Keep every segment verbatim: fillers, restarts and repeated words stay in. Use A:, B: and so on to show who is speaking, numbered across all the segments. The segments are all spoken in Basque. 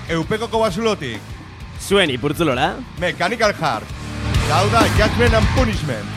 A: Eupekoko basulotik.
B: Zuen ipurtzulora.
A: Mechanical Heart. Hau da, Judgment and Punishment.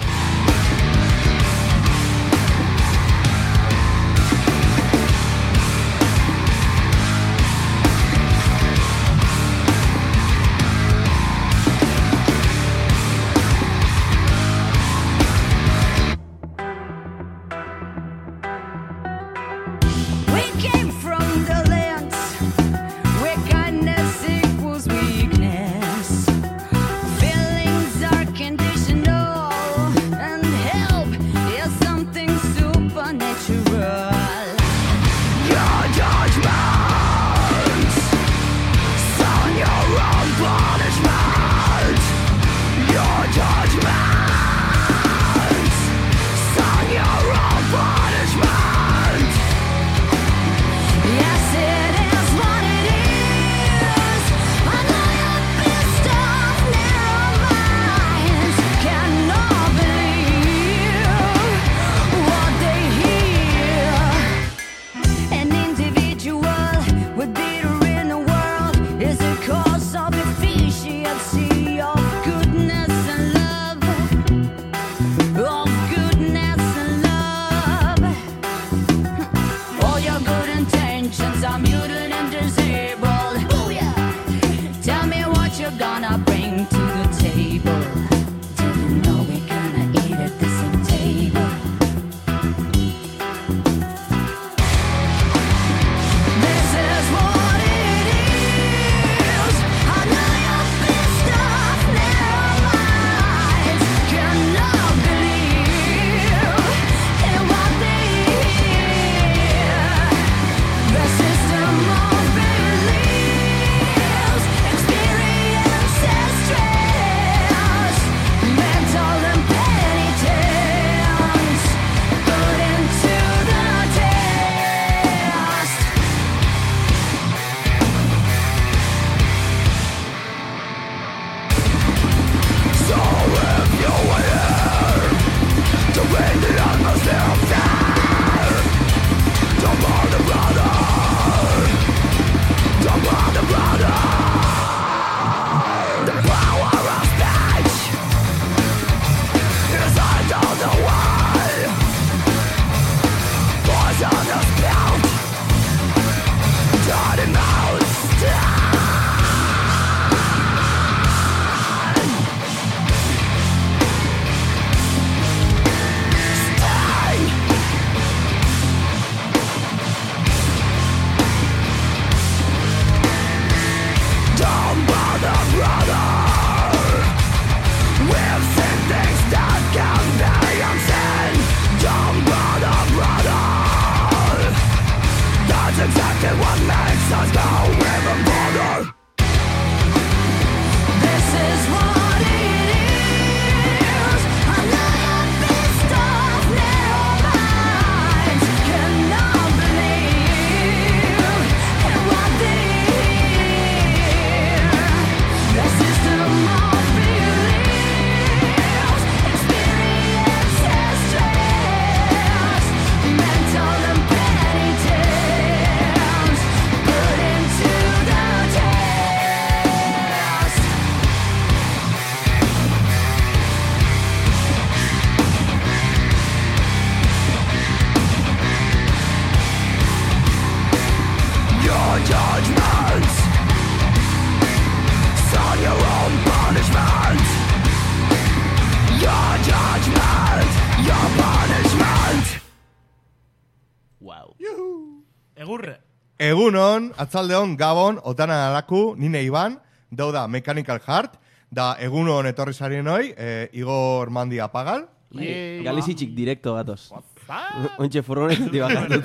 A: Egunon, atzaldeon, Gabon, Otana Araku, nine Iban, dauda Mechanical Heart, da egunon etorri sarien hoi, e, Igor Mandi apagal.
B: Galizitxik direkto gatoz. Ontxe furgonetik bakatut.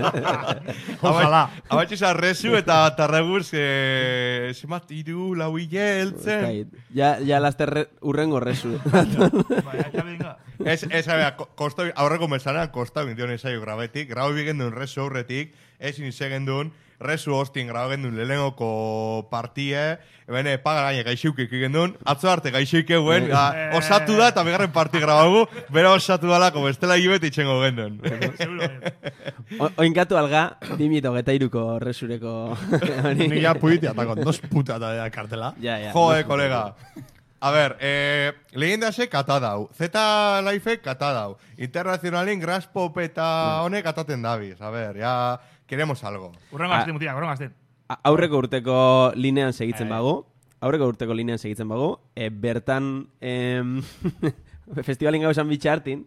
A: Ojalá. Abatxisa resu eta tarreguz, e, semat iru lau hile heltzen.
B: Ja, ja laster urrengo resu.
A: Ez, ez, abea, kosto, aurreko mesanan, kostau indion esaio grabetik, grau bigendun resu aurretik, ezin izegendun, resu hostin grau gendun lehenengoko partie, bene, pagaraine gaixeukik gendun, atzo arte gaixeuk eguen, osatu da eta bigarren parti grabagu, bera osatu dalako, bestela hibet itxengo gendun.
B: Oinkatu alga, dimito geta iruko resureko...
C: Ni ya puitia, eta con dos puta da kartela.
B: Ja, ja.
A: Jode, kolega. A ver, eh, leyendase kata dau. Z-Life kata dau. Internacionalin Grass Pop eta honek kataten dabiz. A ver, ya queremos algo.
D: Urrengo azten, mutia, urrengo azten.
B: Aurreko urteko linean segitzen bagu. Aurreko urteko linean segitzen bagu. E, bertan, em, festivalin gauzan bitxartin.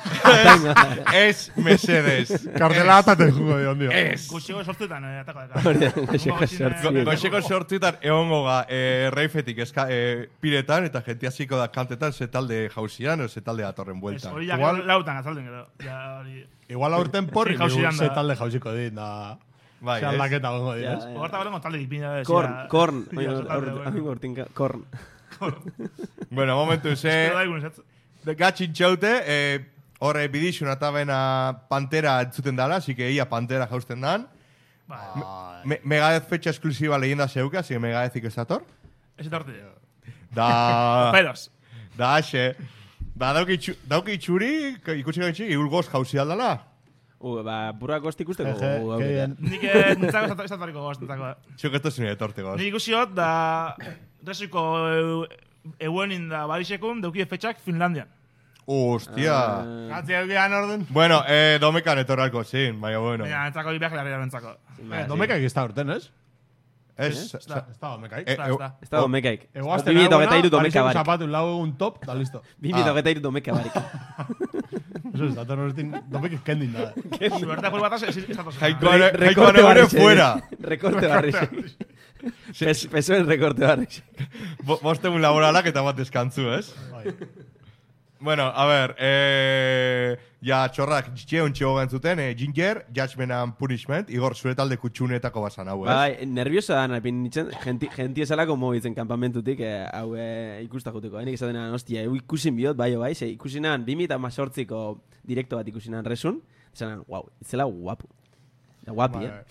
A: Ez mesedes.
C: Kartela ataten jugo dion, dio.
A: Ez.
D: Goxeko sortuetan, eh, atako daka.
A: Goxeko sortuetan egongo ga eh, reifetik eska, eh, piretan eta gente hasiko da kantetan ze talde jauzian o ze talde datorren buelta.
D: Hori ja
C: Igual-
D: lautan azalden gero. Ja, hori...
C: Igual aurten porri,
D: Sí, jauzian
C: ze
D: da.
C: talde jauziko dit, da...
A: Bai,
C: Ze
A: ez.
C: aldaketa gongo dit,
B: Ja,
C: ez?
B: ja.
D: Horta gorengo talde dipina.
B: Korn, korn.
D: Ja, talde, bueno.
B: Oingo urtinka, korn.
A: Bueno, momentu ze...
D: Pero da egun, ez?
A: De gatxin txaute, eh, horre bidixun eta bena Pantera entzuten dala, así que ia Pantera jausten dan. Me, Megadeth fecha exclusiva leyenda zeuka, así que Megadezik ez dator.
D: Ez eta horti.
A: Da...
D: Pedos.
A: Da, xe. Da, dauki, txu, dauki txuri, ikusi gaitxik, igulgoz jauzi aldala.
B: U, ba, pura kosti ikusteko.
C: Eje,
B: gu,
C: que
B: gaur.
C: bien.
D: Nik eh, nintzako ez atariko goz, nintzako.
A: Txuk ez tozine etorte goz.
D: Nik ikusi hot, da... Resuiko euenin da barisekun, deukie fetxak Finlandian.
A: Hostia.
C: Gatzi eukian orden.
A: Bueno, eh, domekan etorralko zin, baina bueno.
D: Baina, nintzako viaje larria nintzako.
C: Eh, Domekaik ez da urten, ez?
A: Ez,
D: Ez da.
C: Ez da Domekaik.
A: Eh,
D: Ez da, ez da.
B: Ez da domekaik.
C: Egoazten
B: Bi eta iru domeka barik.
C: zapatu lau egun top, da listo.
B: Bi eta iru domeka barik.
C: Eso ez, dator horretin domekik kendin da.
D: Suerte por batas, ez ez atoz.
A: Jaiko ane- jaiko
B: Rekorte
A: ane
B: barrixek.
A: fuera.
B: Rekorte barrixek. Pes- Pesoen rekorte barrixek.
A: Bo- Bostegun laboralak eta bat deskantzu, ez?
C: Bai.
A: Bueno, a ver, eh, ja txorrak txeon txeo gantzuten, eh, Ginger, Judgment and Punishment, Igor, zure talde kutxunetako basan hau, ez?
B: Bai, nervioso da, napin nintzen, genti, genti esalako mobitzen kanpamentutik, eh, hau eh, ikusta juteko. Enik esatenan, ostia, eu ikusin bihot, bai, bai, ze ikusinan, bi mila hamazortziko direkto bat ikusinan resun, esanan, wow, itzela guapu. Da guapi, eh?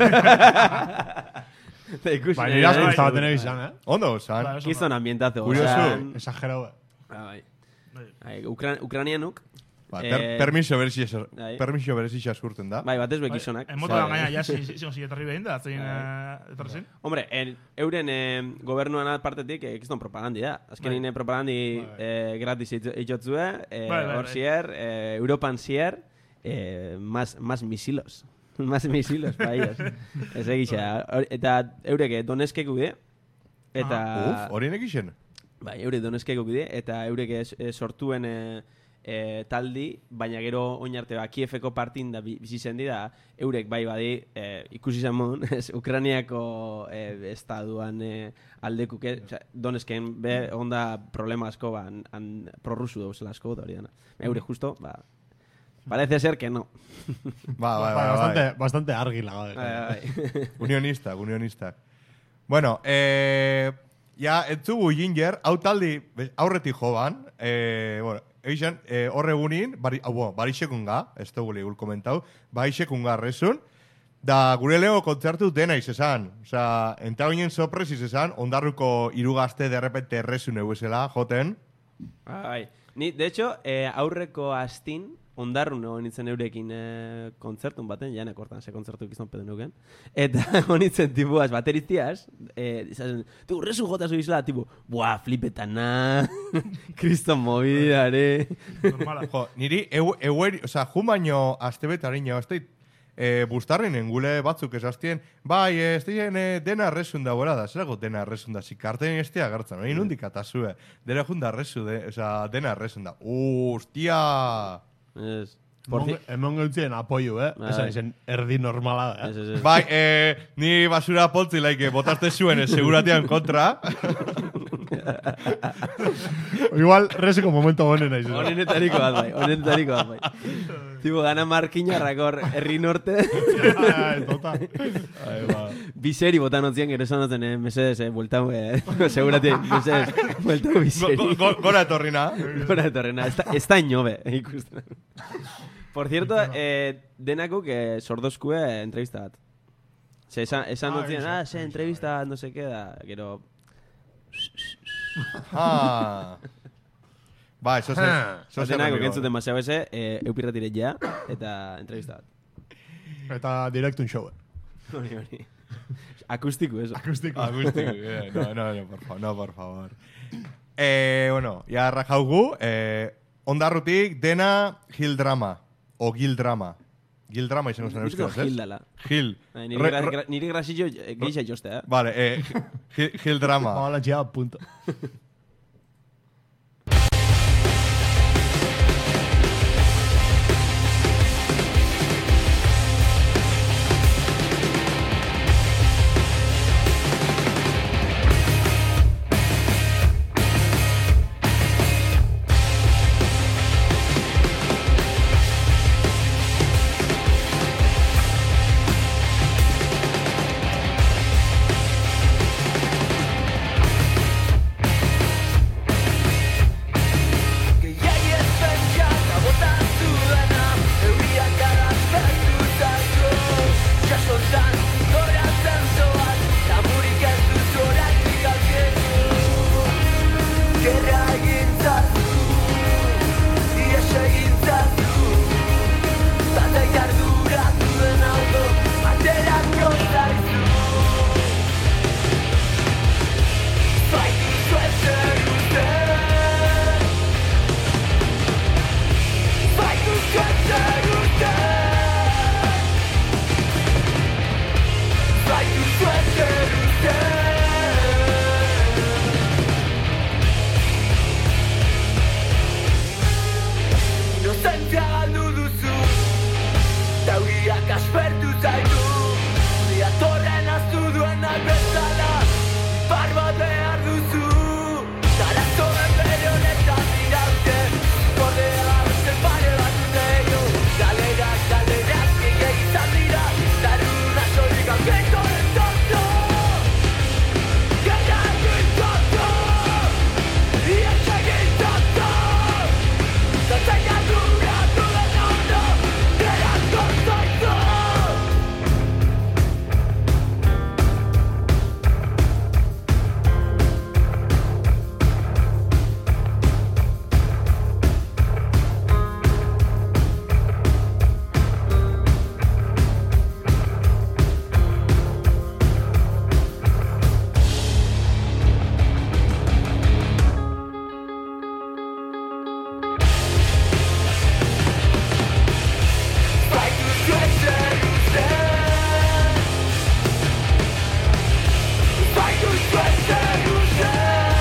B: Da ikusi,
C: Bai, nire asko
B: eh,
C: gustaba tener izan, eh?
A: Ondo, zan.
D: Bai, oso
B: Gizon ambientazo.
A: Curioso.
B: osan,
C: Exagerau, eh?
B: ah, bai.
D: Bai.
B: Bai, Ukra Ukranianuk,
A: Ba, per,
B: Eh,
A: permiso berezi
B: bai.
A: permiso berezi xaskurten da.
B: bai, batez bekizonak.
D: En moto da gaina, ja, zizon ziletarri behin da, zein etorri zen.
B: Hombre, en, euren eh, gobernuan partetik eh, kiston propagandi da. Azkenin eh, propagandi eh, gratis itxotzue, eh,
D: Bai, bai,
B: hor
D: bai.
B: zier, eh, Europan zier, eh, más, más misilos. más misilos, pa ellos. Ez egisa. Hor- Eta eurek eh, Doneskek gude, eta...
A: Uf, hori nekixen.
B: Bai, eurek Doneskek gude, eta eurek eh, eh, sortuen... Eh, E, taldi, baina gero oin arte ba, Kiefeko partin da bi- bizi zendi da, eurek bai badi e, ikusi zamon, ez, Ukraniako e, estaduan e, aldekuke, oza, Donesken be, onda problema asko, ba, an, an, prorrusu dauzela asko, da hori dana. Eurek justo, ba, parece ser que no.
A: Ba, bai,
C: Bai,
A: bai,
C: bastante,
A: bai.
C: bastante argila.
B: Bai,
C: Bai,
B: bai.
A: Unionista, unionista. Bueno, eh, ja, entzugu Ginger, hau taldi be- aurretik joban, eh, bueno, eixan, eh, horre gunin, bari, hau, bueno, barixekunga, ez dugu ligul komentau, barixekunga resun, da gure lego kontzertu dena izan. Osa, enta ginen sorpresiz izan, ondarruko irugazte de repente resun eguesela, joten.
B: Bai. Ni, de hecho, eh, aurreko astin, ondarrun egon nintzen eurekin eh, kontzertun baten, janek hortan ze kontzertu ikizan pedo neuken. Eta honitzen tipuaz, bateriztiaz, eh, izasen, tu, resu jota zu izla, tipo, buah, flipetan na, kriston movidare.
D: Normala.
A: Jo, niri, eu, eueri, oza, jun baino astebetaren jau, ez dait, e, bustarrinen gule batzuk esaztien, bai, ez dien e, dena resun da bora da, zerago dena resun da, zikarten ez dira gartzen, hori nundik atazue, dena jun da resu, de, oza, dena resun da, ustia!
B: Ez, por fi...
C: Hemen gautzien apoio, eh?
B: Bai.
C: Esan izen erdi normala da,
B: Ez,
C: eh?
B: ez, ez.
A: Bai, e, ni basura poltzi laike, botaste zuen, e, seguratian kontra.
C: Igual, reseko momento honena izan.
B: Honenetariko bat bai, honenetariko bat bai. Tipo, gana markinarrakor herri norte.
C: Ai, total. Ai, ba.
B: Biseri botan otzien, gero esan duten, eh, mesedes, eh, bueltau, eh, segurati, mesedes, bueltau biseri.
A: Go- go- Gora etorrina.
B: Gora etorrena, ez da- ez da inobe, eh, ikusten. Por cierto, eh, denakuk eh, sordozkue entrevista bat. Se esan, esan
C: Ah,
B: dutzen,
C: eso,
B: ah, se entrevista bat, no se queda, gero...
A: Ah. Ba, eso se... Eso se
B: Denakuk
A: rendigo.
B: entzuten demasiado ese, eh, eupirratire ja, eta entrevista bat.
C: Eta directun show.
B: Hori, hori. Akustiku, eso.
C: Akustiko.
A: Agustín, eh, no, no, no, por favor, no, por favor. Eh, bueno, ya rajaugu, eh, ondarrutik dena Gil Drama, o Gil Drama. Gil Drama izango zen
B: Guztiko
A: euskaraz,
B: Gil
A: ez?
B: dala.
A: Gil.
B: Bai, Nire
A: Re-
B: gra-
A: re-
B: gra- nire grasillo eh, geisha joste, eh?
A: Vale, eh, Gil, Gil Drama.
C: Bala txea, punto.
E: Inozentzia galdu duzu, tauriak aspertu zaitu, diatorren aztu duen albezala, barbat behar duzu, zarazoen bere honetan diraute, kordea beste pare bat uneio, galerak, galerak, gehiagik izan dira, zaruna sorik aurkeko entortu, gehiagik tonto, ietxegin tonto, Zatzaiak duratu den ondo, gerako zaitu. Baitu zuetzen uste, baitu zuetzen uste,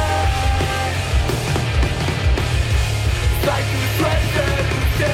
E: baitu zuetzen uste.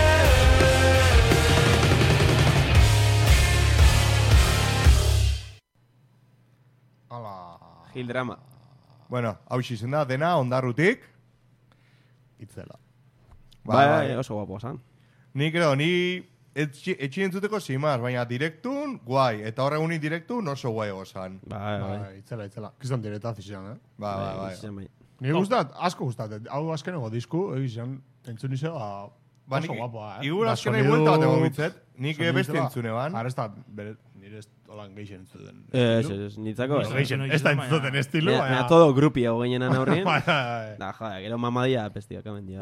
A: Hala.
B: Gil drama.
A: Bueno, hau izen da, dena ondarrutik.
C: Itzela.
B: Bai, bai, oso guapo zan.
A: Ni creo, ni etxi etxi entzuteko simaz, baina direktun, guai. Eta horregunin direktun oso guai gozan.
B: Bai, bai.
C: Bai, itzela, itzela. Kiston direta zizan, eh?
A: Ba, ba, ba.
B: izan bai.
C: Nire gustat, asko gustat. Hau azkeneko disku, egizan, entzun izan, ba,
A: Ba,
C: oso
A: nik,
C: guapoa, eh?
A: igur
C: Da,
A: azkenai
C: sonidu-
A: buelta bat egon mitzet. Nik
C: sonidu
A: beste
C: zela-
A: entzune ban.
C: Ara ez da, bere, nire ez holan geixen entzuten.
B: Ez, ez, nitzako,
D: Ez
B: ez.
C: Geixen,
D: Baina-
C: ez da entzuten estilo,
B: Mira,
C: baina...
B: mira, todo grupi hau gainenan aurrien.
C: Bai, bai,
B: Da, joder, gero mamadia pestia kamendia.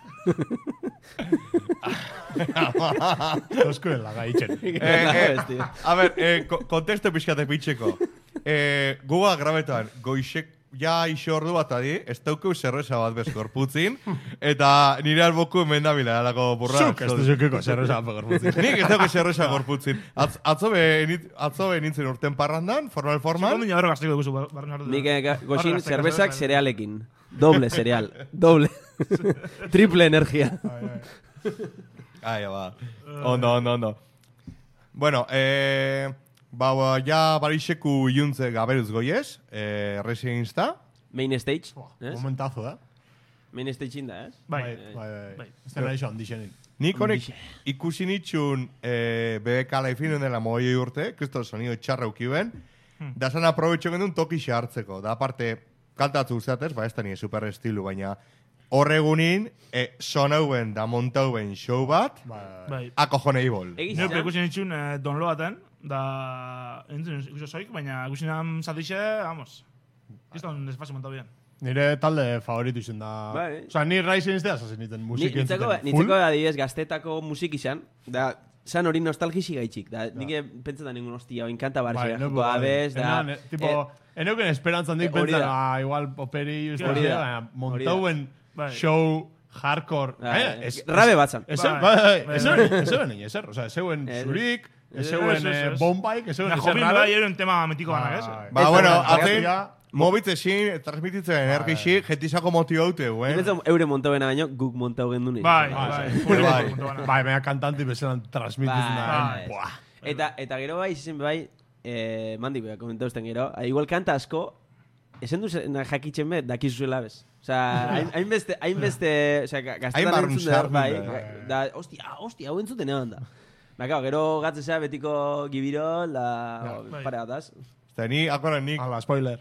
C: Tosko en la gaitzen.
A: Eh, eh,
B: Bestia.
A: a ver, eh, ko- kontesto pixkate pitxeko. Eh, Google grabetan, goixek ja iso ordu bat adi, ez daukeu zerreza bat bezkorputzin, eta nire alboku hemen da bila, alako burra.
C: Zuk, ez duzukeko zerreza pegorputzin.
A: Nik ez daukeu zerreza gorputzin. Atz, atzo be, nit- atzo be nintzen urten parrandan, formal formal.
D: Komin horro gazteko dugu barren hartu.
B: Nik eh, ga- goxin zerbezak zerealekin. Doble cereal. Doble. Triple energia.
A: Ai, ba. Ondo, ondo, ondo. Bueno, eh... Ba, ba, ja barixeku iuntze gaberuz goiez, eh, Resi Insta.
B: Main stage, ez?
C: Momentazo, eh?
B: Main stage inda, ez?
D: Bai.
C: Bai, bai, bai.
D: Bai.
C: Ez dena iso handixenin.
A: Nik honek ikusi nitxun eh, B B K laifinen dela mogoi urte, kristo sonido txarra ukiben, da zan aprobetxo gendun toki hartzeko. Da aparte, kantatzu usteatez, ba ez da nire super estilu, baina horregunin, eh, sonauen da montauen show bat,
D: Bai.
A: akojonei bol.
B: Egiz
D: Nire
B: izan?
D: ikusi nitxun eh, downloaden, da entzun ikusi zoik, baina ikusi nan zatixe, vamos. Kiston desfase montau bien.
C: Nire talde favoritu izen da...
B: Bai.
C: Osa, ni raizen iztea zazen niten
B: Ni-
C: musiki
B: Nitzeko,
C: entzuten.
B: nitzeko adibidez gaztetako musik izan, da, zan hori nostalgisi gaitxik, da, nik pentsetan ningun hostia, oin kanta barxera,
C: Bai,
B: joko abez, da...
C: Enan, eh, tipo, eneuken esperantzan dik
B: eh, hori
C: pentsan,
B: da.
C: ah, igual poperi, uste
B: Hori da.
C: baina
B: Hori da.
C: montauen
D: Bai.
C: show hardcore.
B: Bai,
C: eh, ez-
B: rabe batzan.
C: Ezer,
D: Bai.
C: bai,
D: Bai,
C: ez
D: bai.
C: zeuen egin ezer. Osa, ez zeuen
B: Ez.
C: zurik, ez
B: Ez,
C: zeuen
D: ez, ez,
C: eh,
D: ez.
C: bombaik, ez zeuen
D: Na,
C: ezer
D: jopin
C: raro.
D: bai, era un tema metiko banak, ez?
C: Bai.
A: Ba,
B: Ez,
A: bueno,
B: bai,
A: atzen,
C: bai.
A: mobitzesin, transmititzen energixi, jetizako motio haute, eh?
B: Nipentzat eure montauena baino, guk montau gendun nire.
D: Bai,
C: Bai,
D: bai.
C: bai.
D: Pure
A: Bai.
D: montau banak.
C: Bai, baina kantanti bezelan transmititzen da.
B: Bai.
C: eh, buah.
B: Eta, eta gero bai, izen bai, eh, mandi bai, komentausten gero, ah, igual kanta asko, esen duzen jakitzen bet, dakizu zuela bez. Osa, hain- hainbeste, hainbeste, osa,
A: Hain
B: gaztetan
A: barrun
B: entzun da,
A: sartu
B: bai,
A: da.
B: da, hostia, hostia, hau entzuten egon da. Ba, claro, gero gatzesea betiko gibirol, da,
D: bai.
B: pare bataz.
A: Eta ni, akoran nik,
C: Hala, spoiler.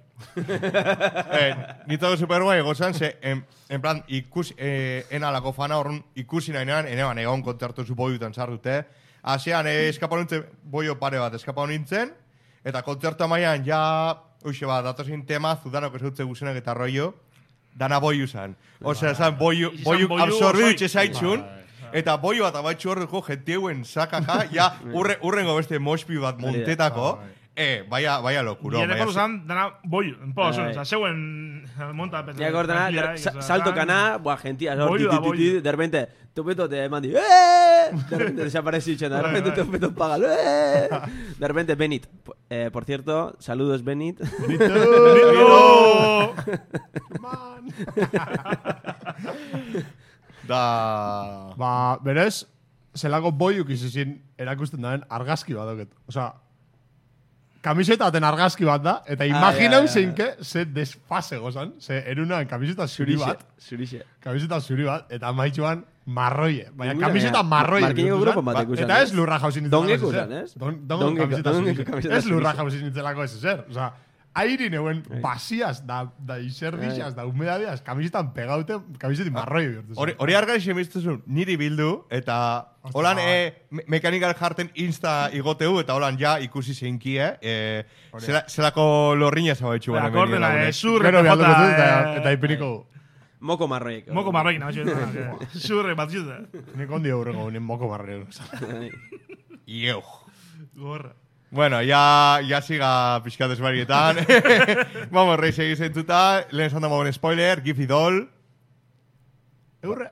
A: eh, nitzago superguai gozan, ze, en, en plan, ikus, eh, enalako fana horren ikusi nahi nean, eneban egon kontzertu zu boiutan sartute. Asean, eh, eskapau nintzen, boio pare bat eskapau nintzen, eta kontzertu amaian, ja, uxe bat, datozin tema, zudanok esautze guzenak eta rollo, dana boiu zan. Osea, esan, boiu,
D: Izan
A: boiu
D: boiu
A: absorbidu
D: osoik.
A: itxe zaitxun, eta boiu bat abaitxu horreko jenteuen sakaka, ja, urre, urrengo beste moshpi bat montetako, eh, vaya, vaya lokuro.
D: Nire
A: vaya
D: kodu
A: se-
D: zan, dana boiu, en po,
B: Bai.
D: zuen, oza, zeuen monta...
B: Ja, gordana, der- sa- salto kana, buah, gentia, sor,
D: Boiu
B: ti,
D: da,
B: ti, ti,
D: boiu.
B: de repente, topeto te mandi, ¡eh! De repente desaparece Ichen, de repente
D: Bai, bai.
B: topeto paga, ¡eh! De repente Benit, eh, por cierto, saludos Benit.
D: ¡No!
C: Man.
A: Da...
C: Ba, berez, zelako boiuk izizin erakusten daren argazki bat doket. Osa, kamiseta baten argazki bat da, eta imaginau
B: ja, ja.
C: zeinke, ze desfase gozan, ze erunan kamiseta zuri bat,
B: Zurixe.
C: kamiseta zuri bat, eta maitxuan marroie. Baina
B: Ikusten,
C: kamiseta
B: ja.
C: marroie.
B: Markineko
C: bihurtu
B: grupo
C: zen.
B: bat
C: Ba,
B: ikusten,
C: Eta
B: ez?
C: ez lurra jauzi nintzen.
B: Dongeko zen, ez?
C: Don,
B: Dongeko-
C: dongo kamiseta
B: dongeko
C: zurixe.
B: kamiseta
C: Ez lurra
B: zurixe.
C: jauzi nintzelako ez ezer. Osa, airin euen basiaz, da, da iserbixaz, da humedadiaz, kamisetan pegaute, kamisetin marroie bihurtu zen.
A: Hori, hori argai semiztezun niri bildu, eta holan e, me mekanikal jarten insta igoteu, eta holan ja ikusi zeinkie, e, zela, zelako lorrina zabaitxu
D: Ba,
A: gana
D: Akordena, eh, zurre,
C: Gero behalduko
D: jota,
C: dut, eta,
D: eh,
C: eta ipiniko.
B: Moko marroiek.
D: Moko marroik, nahi zuen. Zurre, bat zute.
C: Nik ondi aurreko nien moko marroie.
A: Ieu.
D: Gorra.
A: Bueno, ya, ya siga pixkat esbarietan. Vamos, rei segi zentuta. Lehen esan dagoen spoiler, Giffy Doll.
C: Eurre.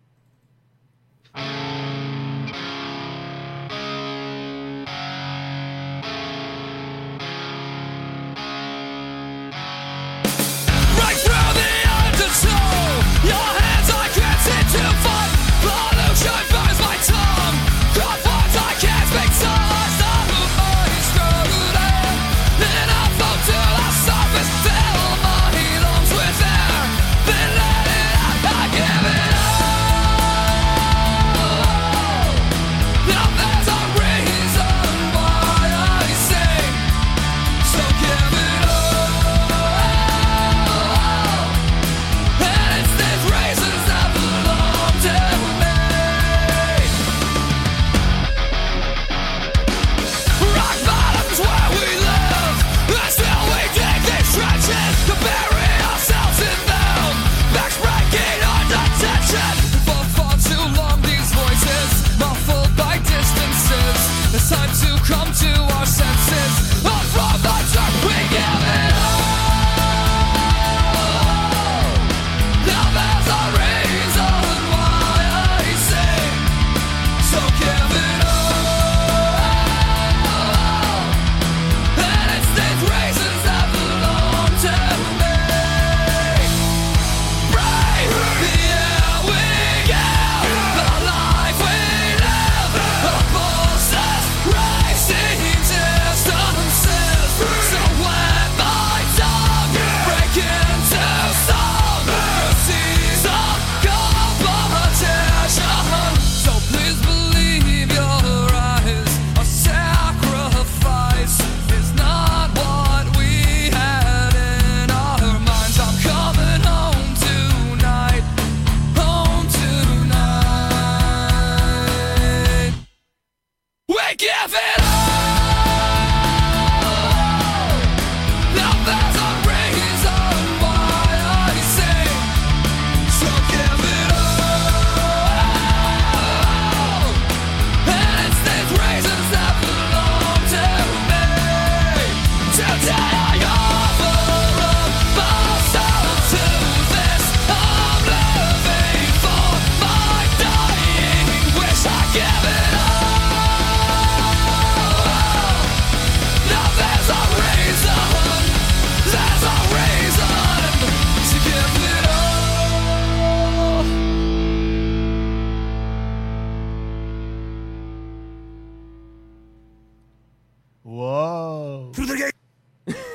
E: Right through the undertow, your hands I can't seem to find. Pollution burns my tongue. Cross words I can't speak to. I'm struggling. Then I float to the surface. Fill my lungs with air. Then let it out. I give it up.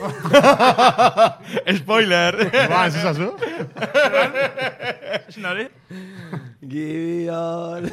A: Spoiler!
C: Ba, ez ezazu?
D: Ezin hori?
B: Gibion.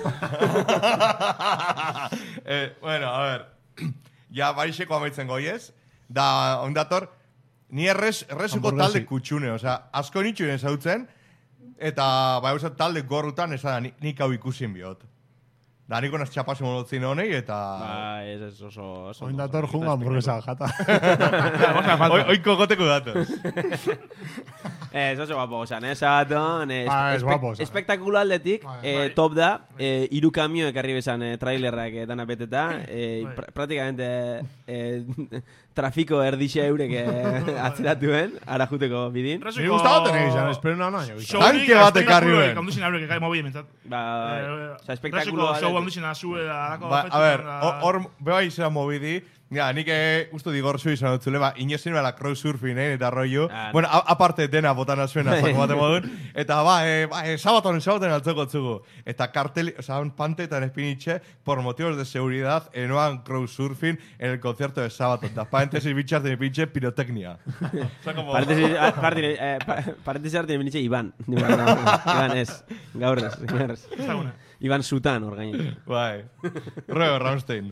A: eh, bueno, a ver. Ja, baixeko amaitzen goiez. Da, ondator, ni errez, errezuko
C: Hamburguesi.
A: talde kutsune. Oza, asko nitxu ezautzen. Eta, bai, oza, talde gorrutan, ez da, ni- nik hau ikusin bihot. Da, nik onaz txapasen monotzin honei, eta...
B: Ba, ez ez oso... oso
C: Oin dator junga hamburguesa jata.
A: Oi, oiko goteko datoz.
B: Eh, ez oso guapo, osan, eh, sabaton, eh,
C: Ba, ez
B: espe-
C: guapo, osan.
B: espektakulo aldetik,
C: Bai,
B: eh, top da, eh, iru kamio ekarri bezan eh, trailerrak eh, dana beteta, eh,
D: Bai.
B: pra praktikamente eh, trafiko erdixe eurek eh, atzeratuen, ara juteko bidin.
C: Ni gustado tener izan, espero nana.
A: Tanke bat ekarri ben.
D: Konduzin aurrek ekai mobi mentzat.
B: Ba,
D: Eh,
B: oza, espektakulo
D: Show
B: aldetik.
D: konduzin azue da, alako
A: Ba, a
D: fetxetan
A: ver,
D: da-
A: hor- hor, beba izan mobidi, ja, nik eh, uste digor zu izan dutzule, ba, inozen bela crowdsurfing, eh, eta rollo.
B: Ah,
A: Bueno, a, aparte dena botan azuen azako bate modun. Eta ba, eh, ba, eh, sabaton, sabaton altzeko tzugu. Eta kartel, o sea, un pantetan espinitxe, por motivos de seguridad, enoan crowdsurfing en el concierto de sabaton. Da, paréntesis bitxar de mi pinche pirotecnia. O sea, como...
B: Paréntesis, ah, partire, eh, pa- paréntesis arte benitxe Iban. Iban ez, gaur ez, gaur ez.
D: Ez da guna.
B: Iban Sutan, hor gaine.
A: Bai. Roy Rammstein.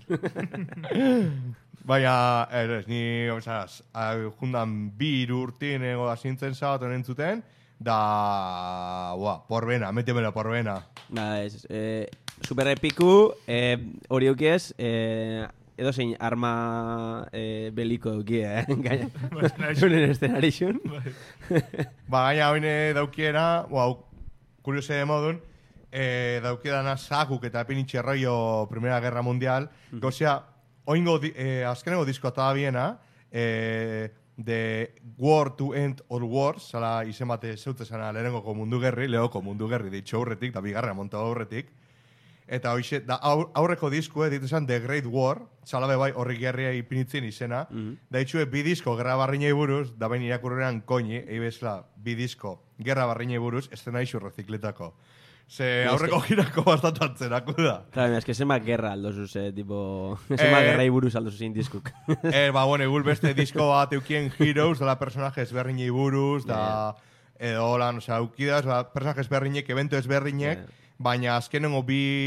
A: Baina, ez, ni, osea, jundan bi hiru urtin ego asintzen sabaton entzuten, da, bua, porbena, metemela porbena.
B: Ba, ez, eh, super epiku, eh, hori eukiez, eh, edo zein arma eh, beliko eukia, eh, gaina. Euren eszenarixun.
A: Ba, gaina hoine daukiena, bua, kuriose de modun, eh, daukidana sakuk eta pinitxe rollo Primera Guerra Mundial, mm. gozea, oingo, di, eh, azkeneko disko eta biena, eh, The War to End All Wars, zala izen bate zeute zana lehenengoko mundu gerri, lehoko mundu gerri, ditxo aurretik, da bigarra monta aurretik. Eta hoxe, da aur, aurreko diskue, ditu zen The Great War, zala be bai horrik gerria ipinitzen izena,
B: Mhm.
A: da itxue bi disko gerra barrinei buruz, da bain irakurrean koini, eibezla, bi disko gerra barrinei buruz, estena isu rezikletako. Ze aurreko girako bastante antzerako da.
B: Claro, es que sema guerra aldosuz, eh, tipo... Sema
A: Eh,
B: guerra iburuz aldosuz zein diskuk.
A: Eh, ba, bueno, egul beste disko bat eukien Heroes, dela personaje ezberdinei buruz, da, edo holan, osea, eukidaz, ba, personaje ezberdinek, evento ezberdinek,
B: Yeah.
A: baina azkenengo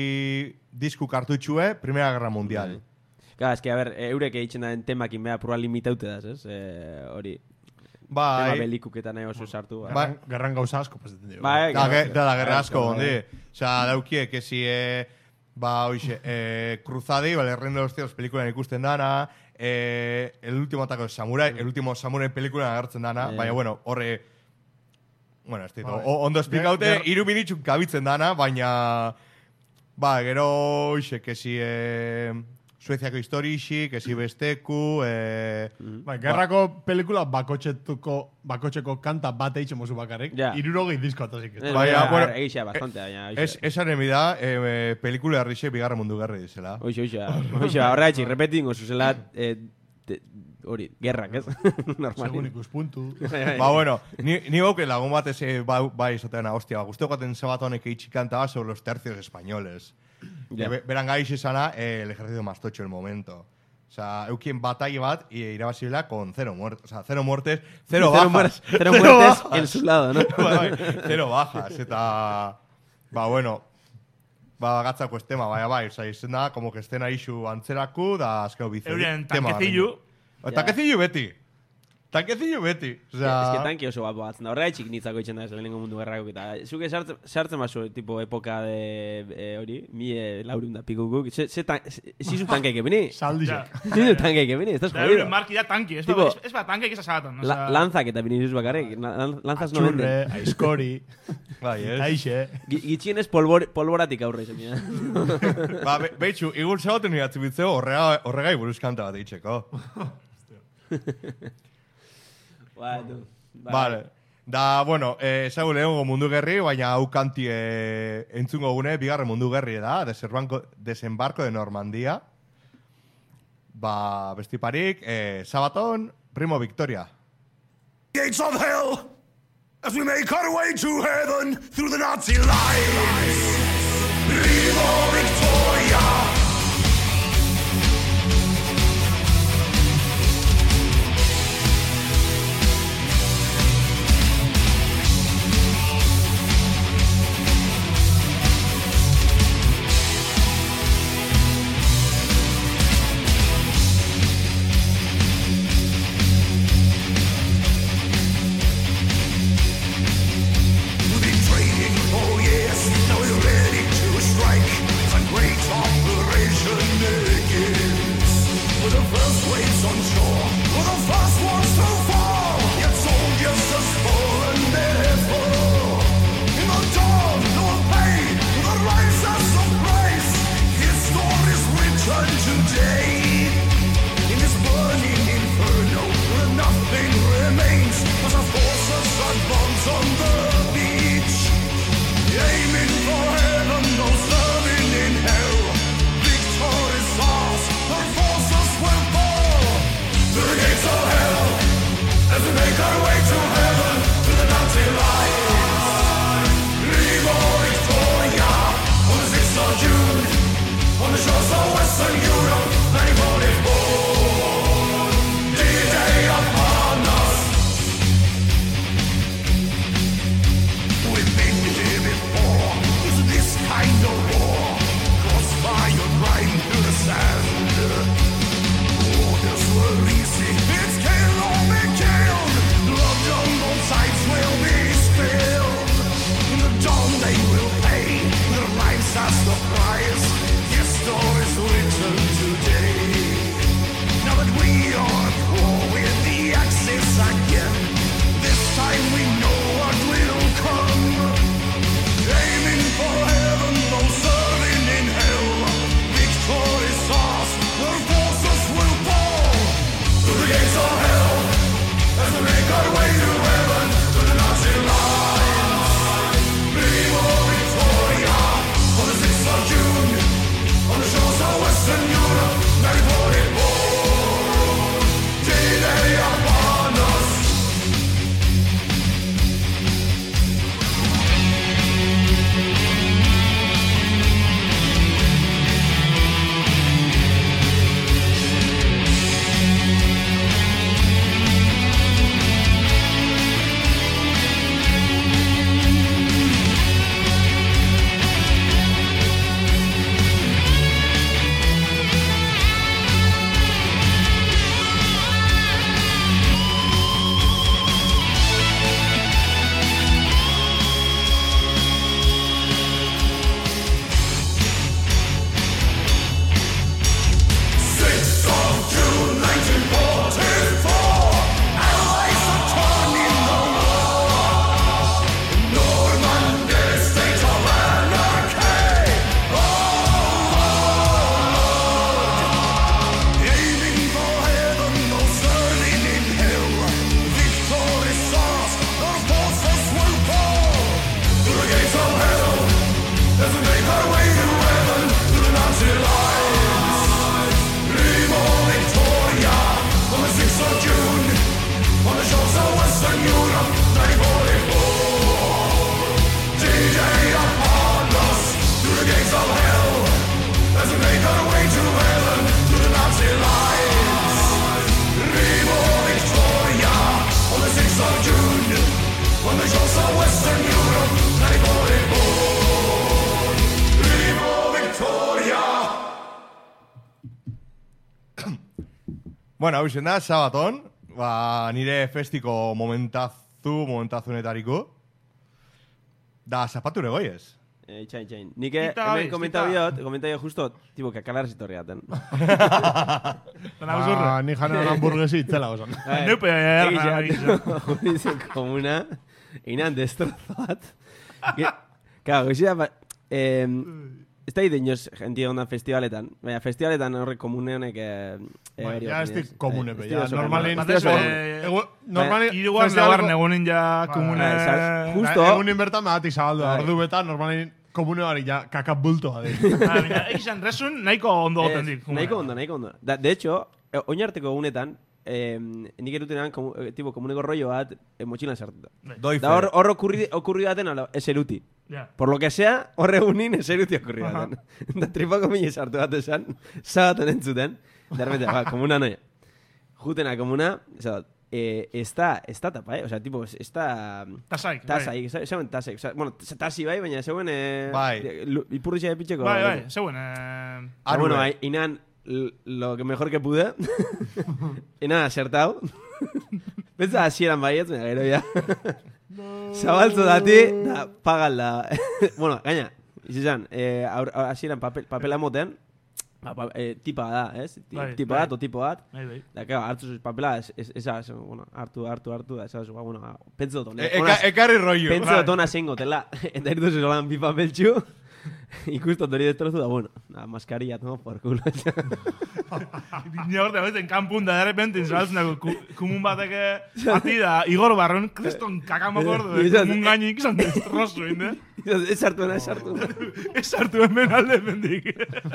A: bi disku kartutxue, Primera Guerra Mundial.
B: Claro, es que, a ver, eh, eurek egiten da temakin beha pura limitaute daz, ez? Eh, hori, tema
A: Bai,
B: belikuketan nahi oso sartu. Ba.
A: Bai.
C: Gerran gauza asko pasatzen dira.
B: Bai,
A: da, ge,
B: claro,
A: da, da, gerra asko,
B: claro,
A: ondi. Osea, daukie, que si, eh, ba, oixe, eh, Cruzadi, vale, el Reino de los Cielos pelikulan ikusten dana, eh, el último ataque de Samurai, el último Samurai pelikulan agertzen dana,
B: Eh.
A: baina, bueno, horre, bueno, ez dit,
C: Bai.
A: o- ondo esplikaute,
C: Ger- ger-
A: iru minitxuk kabitzen dana, baina, ba, gero, oixe, que si, eh, Sueziako historixi, que si besteku, eh,
C: Bai, gerrako pelikula bakotxetuko, bakotxeko kanta bat eitzen mozu bakarrik.
B: Ja.
C: Irurogei disko atazik.
B: Eh,
A: Baina,
B: baina,
A: bueno,
B: egixea bastante, baina...
A: es, esan da, eh, pelikula herrixe bigarra mundu gerri dizela.
B: Oixe, oixe, oixe, horrega etxik, repetingo zuzela, eh, de- hori, gerrak, ez? Normal.
C: Segun ikuspuntu.
A: Ba, bueno, ni, ni gauke lagun bat eze bai, bai esatean, hostia, guztio gaten zabat honek eitxik kanta sobre los tercios españoles.
B: Ja.
A: Be, beran gaiz izana, eh, el ejército más tocho del momento. O sea, eukien batalla bat y irabazibela con cero muertes. O sea, cero muertes, cero,
B: Cero,
A: bajas.
B: muer- cero muertes
A: bajas.
B: en su lado, ¿no?
A: Bai, bai, cero bajas. Eta, ba, bueno, ba, gatzako ez tema, bai, bai, oza, izen da, como que estén aixu antzeraku, da, azkeo bizi.
D: Euren
A: tema
D: tankezillu.
A: gareño.
B: Ja.
A: Tankezillu beti. Tankezillu beti. O sea,
B: Es que tanki oso guapo batzen da. Horrega etxik nitzako itxen da ez lehenengo mundu gerrakok eta. Zuke sartzen, sartzen baso, tipo, epoka de eh, hori, mi eh, laurun da pikukuk. Se, se tan, zizu tankeik ebini.
C: Saldizek.
B: Zizu tankeik ebini, estás
D: Da,
B: jodido.
D: euren marki da tanki, ez
B: Tipo-
D: ba- ez ba tanki ez asagatan.
B: La, lanzak eta bini zuz bakarrik. Lan- Lanzas no
C: Txurre,
B: venden.
C: aizkori,
A: bai, ez.
C: aixe.
B: Gi- Gitxienez polbor, polboratik aurre izan dira.
A: Ba, be, behitxu, igur zagoten iratzi bitzeo horrega, horregai buruz kanta bat eitzeko.
B: Ba, du. Ba,
A: Vale. Da, bueno, eh, ezagu lehengo mundu gerri, baina hau kanti eh, entzungo gune, bigarren mundu gerri da, desembarco, desembarco de Normandia. Ba, bestiparik, eh, Sabaton, Primo Victoria.
F: Gates of hell as we make our way to heaven through the Nazi lines. Primo Victoria.
A: Bueno, hau izan da, sabaton, ba, nire festiko momentazu, momentazunetariko. Da, zapatu ere goiez.
B: Eh, itxain, itxain. Nik eh,
D: Ita,
B: hemen
D: bai,
B: komenta
D: ita.
B: biot, komenta biot justo, tipo, kakalar zitorriaten.
C: Ah, ni janean hamburguesi itzela osan.
D: Neupe,
B: Egizan,
D: egizan.
B: Jurizen komuna, einan destrozat. Claro, goizia, ba, eh, ez da inoz jentia ondan festivaletan. Baina, festivaletan horrek komune honek... Eh,
C: Bai,
B: eh,
C: ja, ez dik komune, be, ja,
B: Estilo
C: normalin...
D: Batez,
B: Estilo
D: eh,
C: Egu- Normalin...
D: Hirugarren
C: festivaleko-
D: laugarren egunen ja komune...
B: Bai, esas- Justo.
C: Ba, Egunin bertan batik zabaldu,
B: Bai.
C: ordu betan, normalin komune hori ja kakap bultoa di.
D: Ah, baina, egizan, resun nahiko ondo
B: Ez,
D: goten dik.
B: nahiko ondo, nahiko ondo. Da, de hecho, eh, oinarteko egunetan, eh, nik erutenan, komu, eh, tipo, komuneko rollo bat, eh, motxilan sartuta.
A: Doi
B: Da hor,
A: fe.
B: hor okurri, okurri daten, ala, eseruti.
D: Ja.
B: Por lo que sea, horre egunin eseruti okurri daten. Da tripako mine sartu bat esan, sabaten entzuten, da repente, ba, komuna noia. Jutena komuna, esa, eh, está, está tapa, eh? O sea, tipo, está...
D: Tasaik, bai.
B: Tasaik, zeuen tasaik. O sea, bueno, tasi bai, baina zeuen... Eh,
A: Bai.
B: lu- Ipurritxa de pitxeko...
D: Bai, bai, zeuen, eh...
B: Ah, bueno,
A: Arure.
B: ahí, Inan, l- lo que mejor que pude. Inan acertado. Pentsa hasieran baiet, baina gero ya. Zabaltzu dati, da, pagalda. Bueno, gaina, izan, eh, aur- aur- hasieran papel, papela moten, ba, pa, eh, tipa da, ez? Ti-
D: Bai,
B: Tipa
D: bai.
B: bat o tipo bat.
D: Bai, bai.
B: Da, claro, hartu zuz papela, ez, ez, ez, ez, bueno, hartu, hartu, hartu, da, ez, ba, bueno, pentsa dut,
A: E- eka- Ekarri rollo.
B: pentsa
D: bai.
B: dut ona zein gotela. Eta irtu zelan bi papeltxu, ikustu hori destrozu da, bueno, na, mascarilla, no, por culo.
D: Ni hor da, en kanpun da, de repente, inzalatzen dago, ku- kumun bateke, ati da, Igor Barron, kriston kakamoko
B: Eh,
D: de, kumun gainik, izan destrozu, inde?
B: Ez hartu, ez hartu.
D: Ez hartu hemen alde mendik.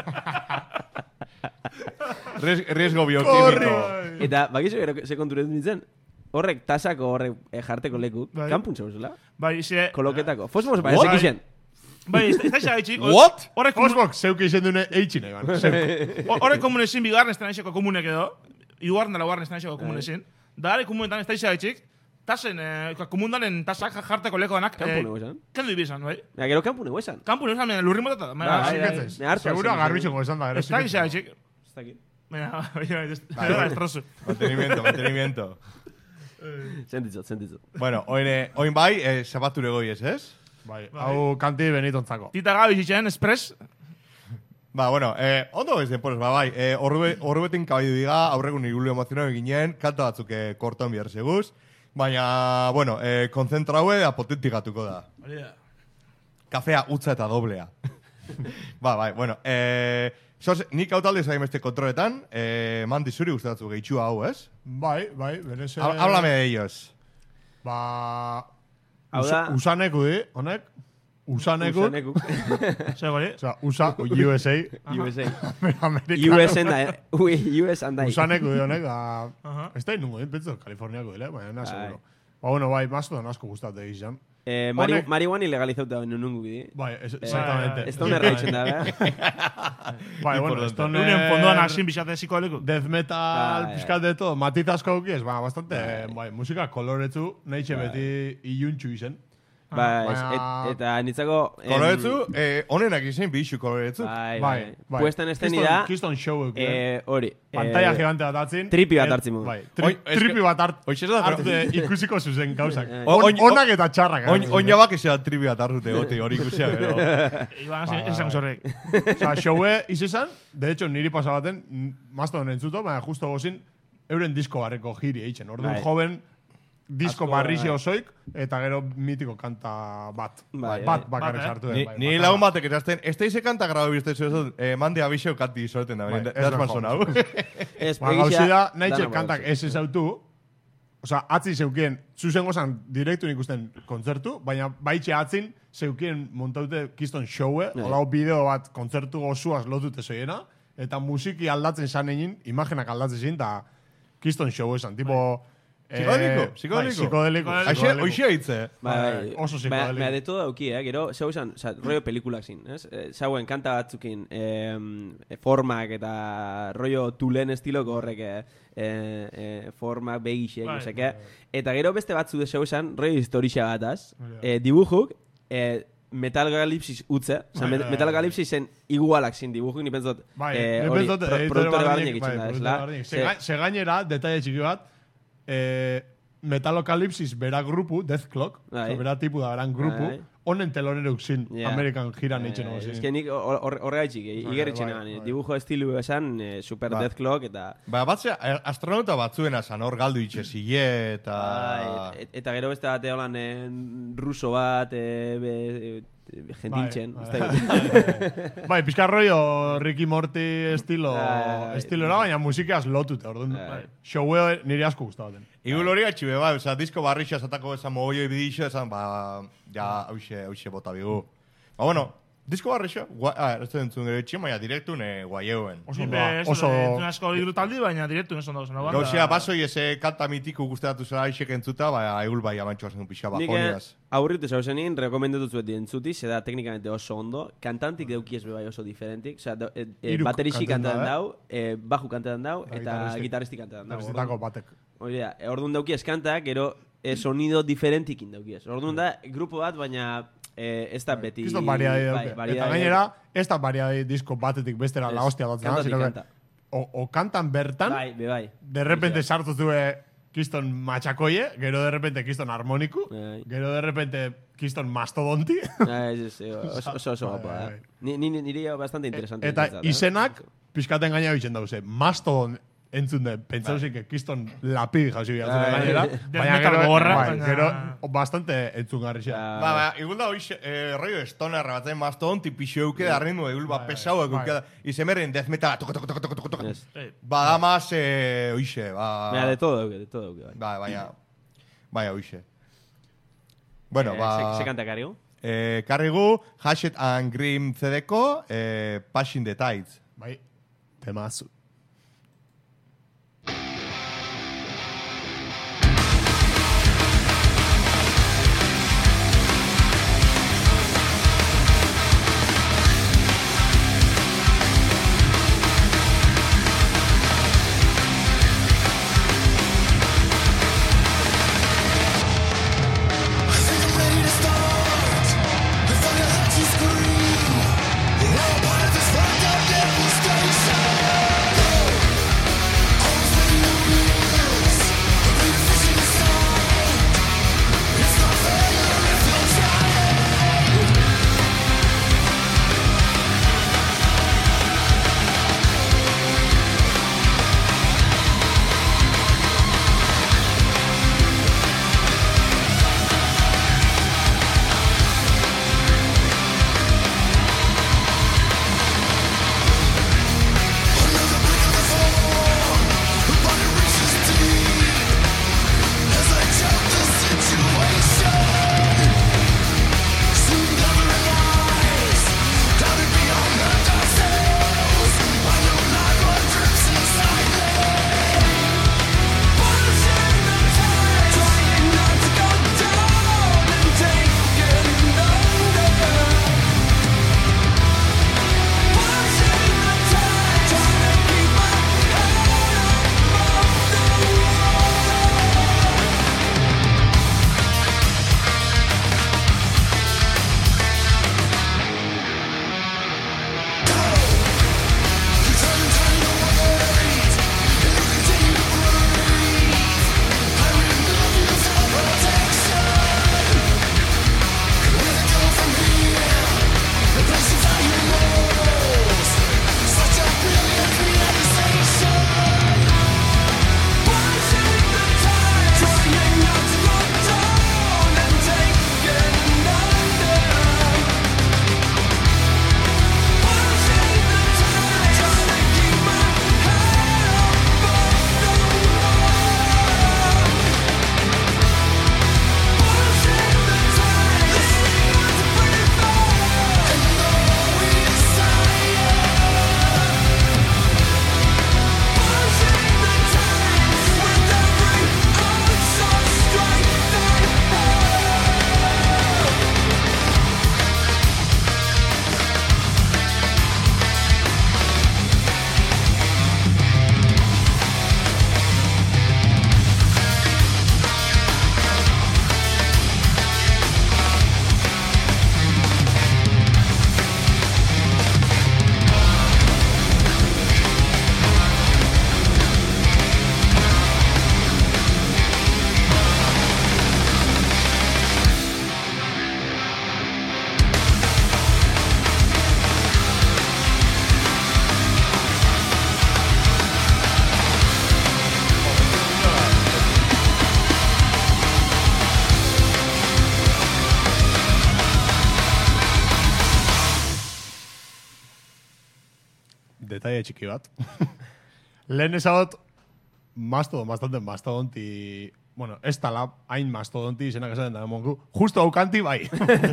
A: Ries- Riesgo biokimiko.
B: Eta, bakizu gero, ze konturetu nintzen, horrek tasako horrek eh, jarteko leku,
D: Bai.
B: kanpun zeuzela,
D: Bai, ze...
B: koloketako. Fosmos, ba,
A: What?
B: ez ikixen.
D: Bai, ez ez da gaitxik.
A: What?
D: Horrek komun-
C: Osbok, zeuk izen dune eitxin egan. Zeuk.
D: horrek komun ezin bigarren ez da naixeko komunek edo, iguarren da laugarren ez da naixeko komun
B: Bai.
D: ezin. Da, are komunetan ez da gaitxik, tasen, eh, komundanen tasak jarteko leko danak.
B: Kampu nego esan.
D: Kendu ibizan, bai?
B: Ja, gero kampu nego esan.
D: Kampu nizan, mena, lurri motata.
B: Bai,
C: Ah,
B: bai,
C: siketzez.
B: me hartu
C: Segura
B: hasi,
C: garbitxongo esan da, gero
D: Ez da gisa,
C: siketzez.
D: etxik.
B: Ez dakit.
D: Mena, bai, bai, ez
A: Bai, bai.
D: estrosu.
A: Mantenimiento, mantenimiento.
B: Sentitzot, sentitzot.
A: Bueno, oin, eh, oin bai, eh, zapature goiez, ez?
C: Bai,
D: Bai.
C: hau kanti benitontzako.
D: Tita gabi zitzen, espres.
A: Ba, bueno, eh, ondo ez denporez, ba, bai, eh, horre, horrebetin kabaidu diga, aurregun irulio emozionatu ginen, kanta batzuk eh, korton bihar seguz, baina, bueno, eh, konzentraue da potentikatuko da.
D: Hori da.
A: Kafea utza eta doblea. Ba, bai, bueno, eh, sos, nik hau talde zain beste kontroletan, eh, mandi zuri gustatzu gehitxua hau, ez?
C: Bai, bai, berez...
A: Ha- Háblame de ellos.
C: Ba...
B: Hau
C: Usa,
B: da-
C: usaneku di, honek? Usaneku.
B: Usanekuk.
D: Zer gori?
C: Osea, USA, U S A.
B: U S A.
C: Amerikano.
B: U S A da, U S andai.
C: Usaneku di honek, da...
D: Aha.
C: Ez da inungo, eh? Pentso, Kaliforniako dile, baina na
B: Bai.
C: seguro. Ba, bueno, bai, mastodon asko gustate izan.
B: Eh, mari,
C: Honek-
B: marihuana ilegalizauta nungu bidi.
C: Bai, es,
B: Eh,
C: exactamente.
B: Ez da unerra itxen da, beh?
C: Bai, bueno,
A: Importante.
C: estoner...
D: Euren fondoan aksin bisate ziko leku.
C: Death metal,
B: Bai,
C: pizkat de todo, matitazko auki ez, ba, bastante, bai, musika koloretzu, nahi beti iluntxu izen.
B: Ba, ez,
C: Baina-
B: et, eta nitzako... em,
A: Koloretzu, eh, onenak izan bixu koloretzu.
B: Bai,
C: Bai,
B: bai.
C: bai.
B: Puestan esteni
C: Kiston-
B: da...
C: Kiston show euk,
B: Eh, hori.
C: Pantalla
B: eh,
C: gigante bat hartzin.
B: tripi bat
C: et-
B: hartzin mu.
C: Bai, tri,
A: Oi, eske-
C: tripi bat hart,
A: Hoxe ez da, pero-
C: hartze ikusiko zuzen gauzak.
B: Eh,
A: O-
C: On,
A: oin-
C: onak eta txarrak.
A: Oin,
C: hartzen.
A: oin jabak esan trivia tarrute goti hori ikusia, gero.
D: Iban
C: Bai,
D: esan
C: bai.
D: zorrek.
C: Osa, showe izizan, de hecho, niri pasabaten, masto honen entzuto, baina justo gozin, euren disko barreko giri eitzen. Orduan
B: Bai.
C: joven, disko
B: Asko,
C: barrixe
B: bai.
C: osoik, eta gero mitiko kanta bat.
B: Bai,
C: bat
B: bai.
C: bakarrik
D: Bat, eh?
C: sartu den.
A: Ni,
C: bai,
A: ni
C: bakarra.
A: lagun batek erazten, ez da ize kanta grabo bizte zuen, eh, mandi abixo kanti izoten da,
C: Bai,
A: bai,
C: ez
A: das
C: da
A: manson hau.
C: jo.
B: Ez,
C: Ba,
B: begixia,
C: gauzi da, nahi
B: dana
C: txek kantak
B: badauz.
C: ez ezautu, oza, atzi zeukien, zuzen gozan direktu ikusten kontzertu, baina baitxe atzin zeukien montaute kiston showe,
B: Bai.
C: holau bideo bat kontzertu gozuaz lotute zoiena, eta musiki aldatzen san egin, imagenak aldatzen zin, eta kiston showe esan, tipo... eh,
A: Psikodeliko,
C: bai,
A: psikodeliko.
C: psikodeliko.
D: Psikodeliko.
A: Aixe,
C: psikodeliko.
A: oixe hitze.
B: Bai, bai,
C: oso
B: Ba,
C: psikodeliko.
B: ba, de todo dauki, eh? Gero, zeu esan, oza, rollo pelikulak zin, ez? Eh, zauen kanta batzukin eh, formak eta rollo tulen estiloko horrek eh, eh, formak begixek,
D: Bai,
B: no seke. Eta gero beste batzu de zeu esan, rollo historixa bataz,
C: Bai,
B: eh, dibujuk, eh, Metal Galipsis utze, oza,
C: Bai,
B: Met-
C: bai,
B: Metal
C: bai.
B: Galipsisen igualak zin dibujuk, ni pentsot,
C: Bai,
B: eh,
C: ni
B: hori,
C: pentsot,
B: pro-
C: editore
B: produktore
C: bardinek,
B: bardinek
C: bai,
B: itzen da, ez
C: produktore
B: la?
C: bardinek.
B: Ze-
C: Se ga- Se gainera, detalle txiki bat, eh, Metalocalypsis bera grupu, Death Clock,
B: Bai.
C: so bera tipu da beran grupu,
B: Bai.
C: honen teloneruk zin,
B: Ja.
C: Amerikan jiran eitzen
B: Eh,
C: hau
B: Ez que nik horregaitxik,
C: Bai,
B: igerritxen
C: bai,
B: egan,
C: bai.
B: dibujo estilu esan, eh, super
A: Ba.
B: Death Clock, eta...
A: Ba, batzea, eh, astronauta batzuena zan hor galdu itxe zile, eta...
B: Bai, et- eta gero beste bate holan eh, ruso bat, eh, be, eh, gentiltzen.
C: Bai,
B: ez
C: bai.
B: dakit.
C: Bai, pizka rollo Ricky Morty estilo,
B: Bai.
C: estilora, baina musikaz lotute, orduan.
B: Bai.
C: Showe niri asko gustatzen.
A: Igul hori atxibe, bai, oza, disko barrixa zatako esan mogoio ibidixo, esan, ba, ja, hauxe, hauxe bota bigu. Ba, bueno, disko barrixa, gua, ah, ez dut entzun gero itxin, baina direktu ne guaieuen.
C: Oso,
D: Ni
C: ondo da,
D: be,
C: oso...
D: entzun asko hiru taldi, baina direktu neson dago zen.
A: Gauzia, basoi eze kanta mitiku guztatu zela aixek entzuta, ba, egul bai amantxoa zen pixka
B: Nik
A: bajoniaz.
B: aurritu zau zenin, rekomendatu zuet entzuti, zeda teknikamente oso ondo, kantantik deukiez be bai oso diferentik, osea, do- e, e,
C: Hiru
B: baterixi
C: kanten
B: kantaten
C: da, eh?
B: dau, e, baju kantaten dau,
C: Eta
B: eta
C: gitarristik.
B: gitarristik kantaten dau.
C: Arrestitako batek.
B: Hori da, e, orduan dauki eskantak, gero e, sonido diferentikin daukiez. Orduan da, grupo bat, baina e, ez da beti...
C: Kiston variadade dauke.
B: bai,
C: Eta
B: variadade
C: gainera, ez da variadade disko batetik bestera
B: Ez,
C: la hostia datzen,
B: kantatik
C: sino que
B: kanta.
C: o, o kantan bertan,
B: Bai, be bai.
C: de repente sartu zue kiston machakoie, gero de repente kiston harmoniku,
B: Bai.
C: gero de repente kiston mastodonti.
B: Ah, ez, ez, oso, oso, oso
C: Bai,
B: guapa,
C: bai,
B: eh.
C: bai.
B: Ni, ni, niri bastante interesante.
C: Eta
B: niretzat, eh.
C: izenak, pizkaten gaina bitzen dauze. Mastodon entzun den, pentsauzik que kiston lapid jauzi bihatzen
B: Bai.
C: gainera. Baina
D: metal
C: gero,
D: gogorra,
C: bai,
D: baina-
C: gero bastante entzun garri
B: Ja,
A: Ba, ba, igual da hoxe, eh, rollo estonerra batzen maston, tipixo euke da ritmo, egul bat pesau,
C: bai.
A: euke da, izemerren death metal, toko, toko, toko, toko, toko.
B: ez.
A: Ba, da más, eh, oixe, ba...
B: Mira, de todo dauke, de todo dauke, bai.
A: Ba, baina, baina, oixe. Bueno,
B: Eh,
A: ba...
B: Se, se kanta karrigo?
A: Eh, karrigu, Hashed and Grim C D-ko, eh, Passing the Tides.
C: Bai, temazu. detalle txiki bat. Lehen ezagot, mastodon, bastante mastodonti... Bueno, ez tala, hain mastodonti izenak esaten da, mongu. Justo aukanti, bai.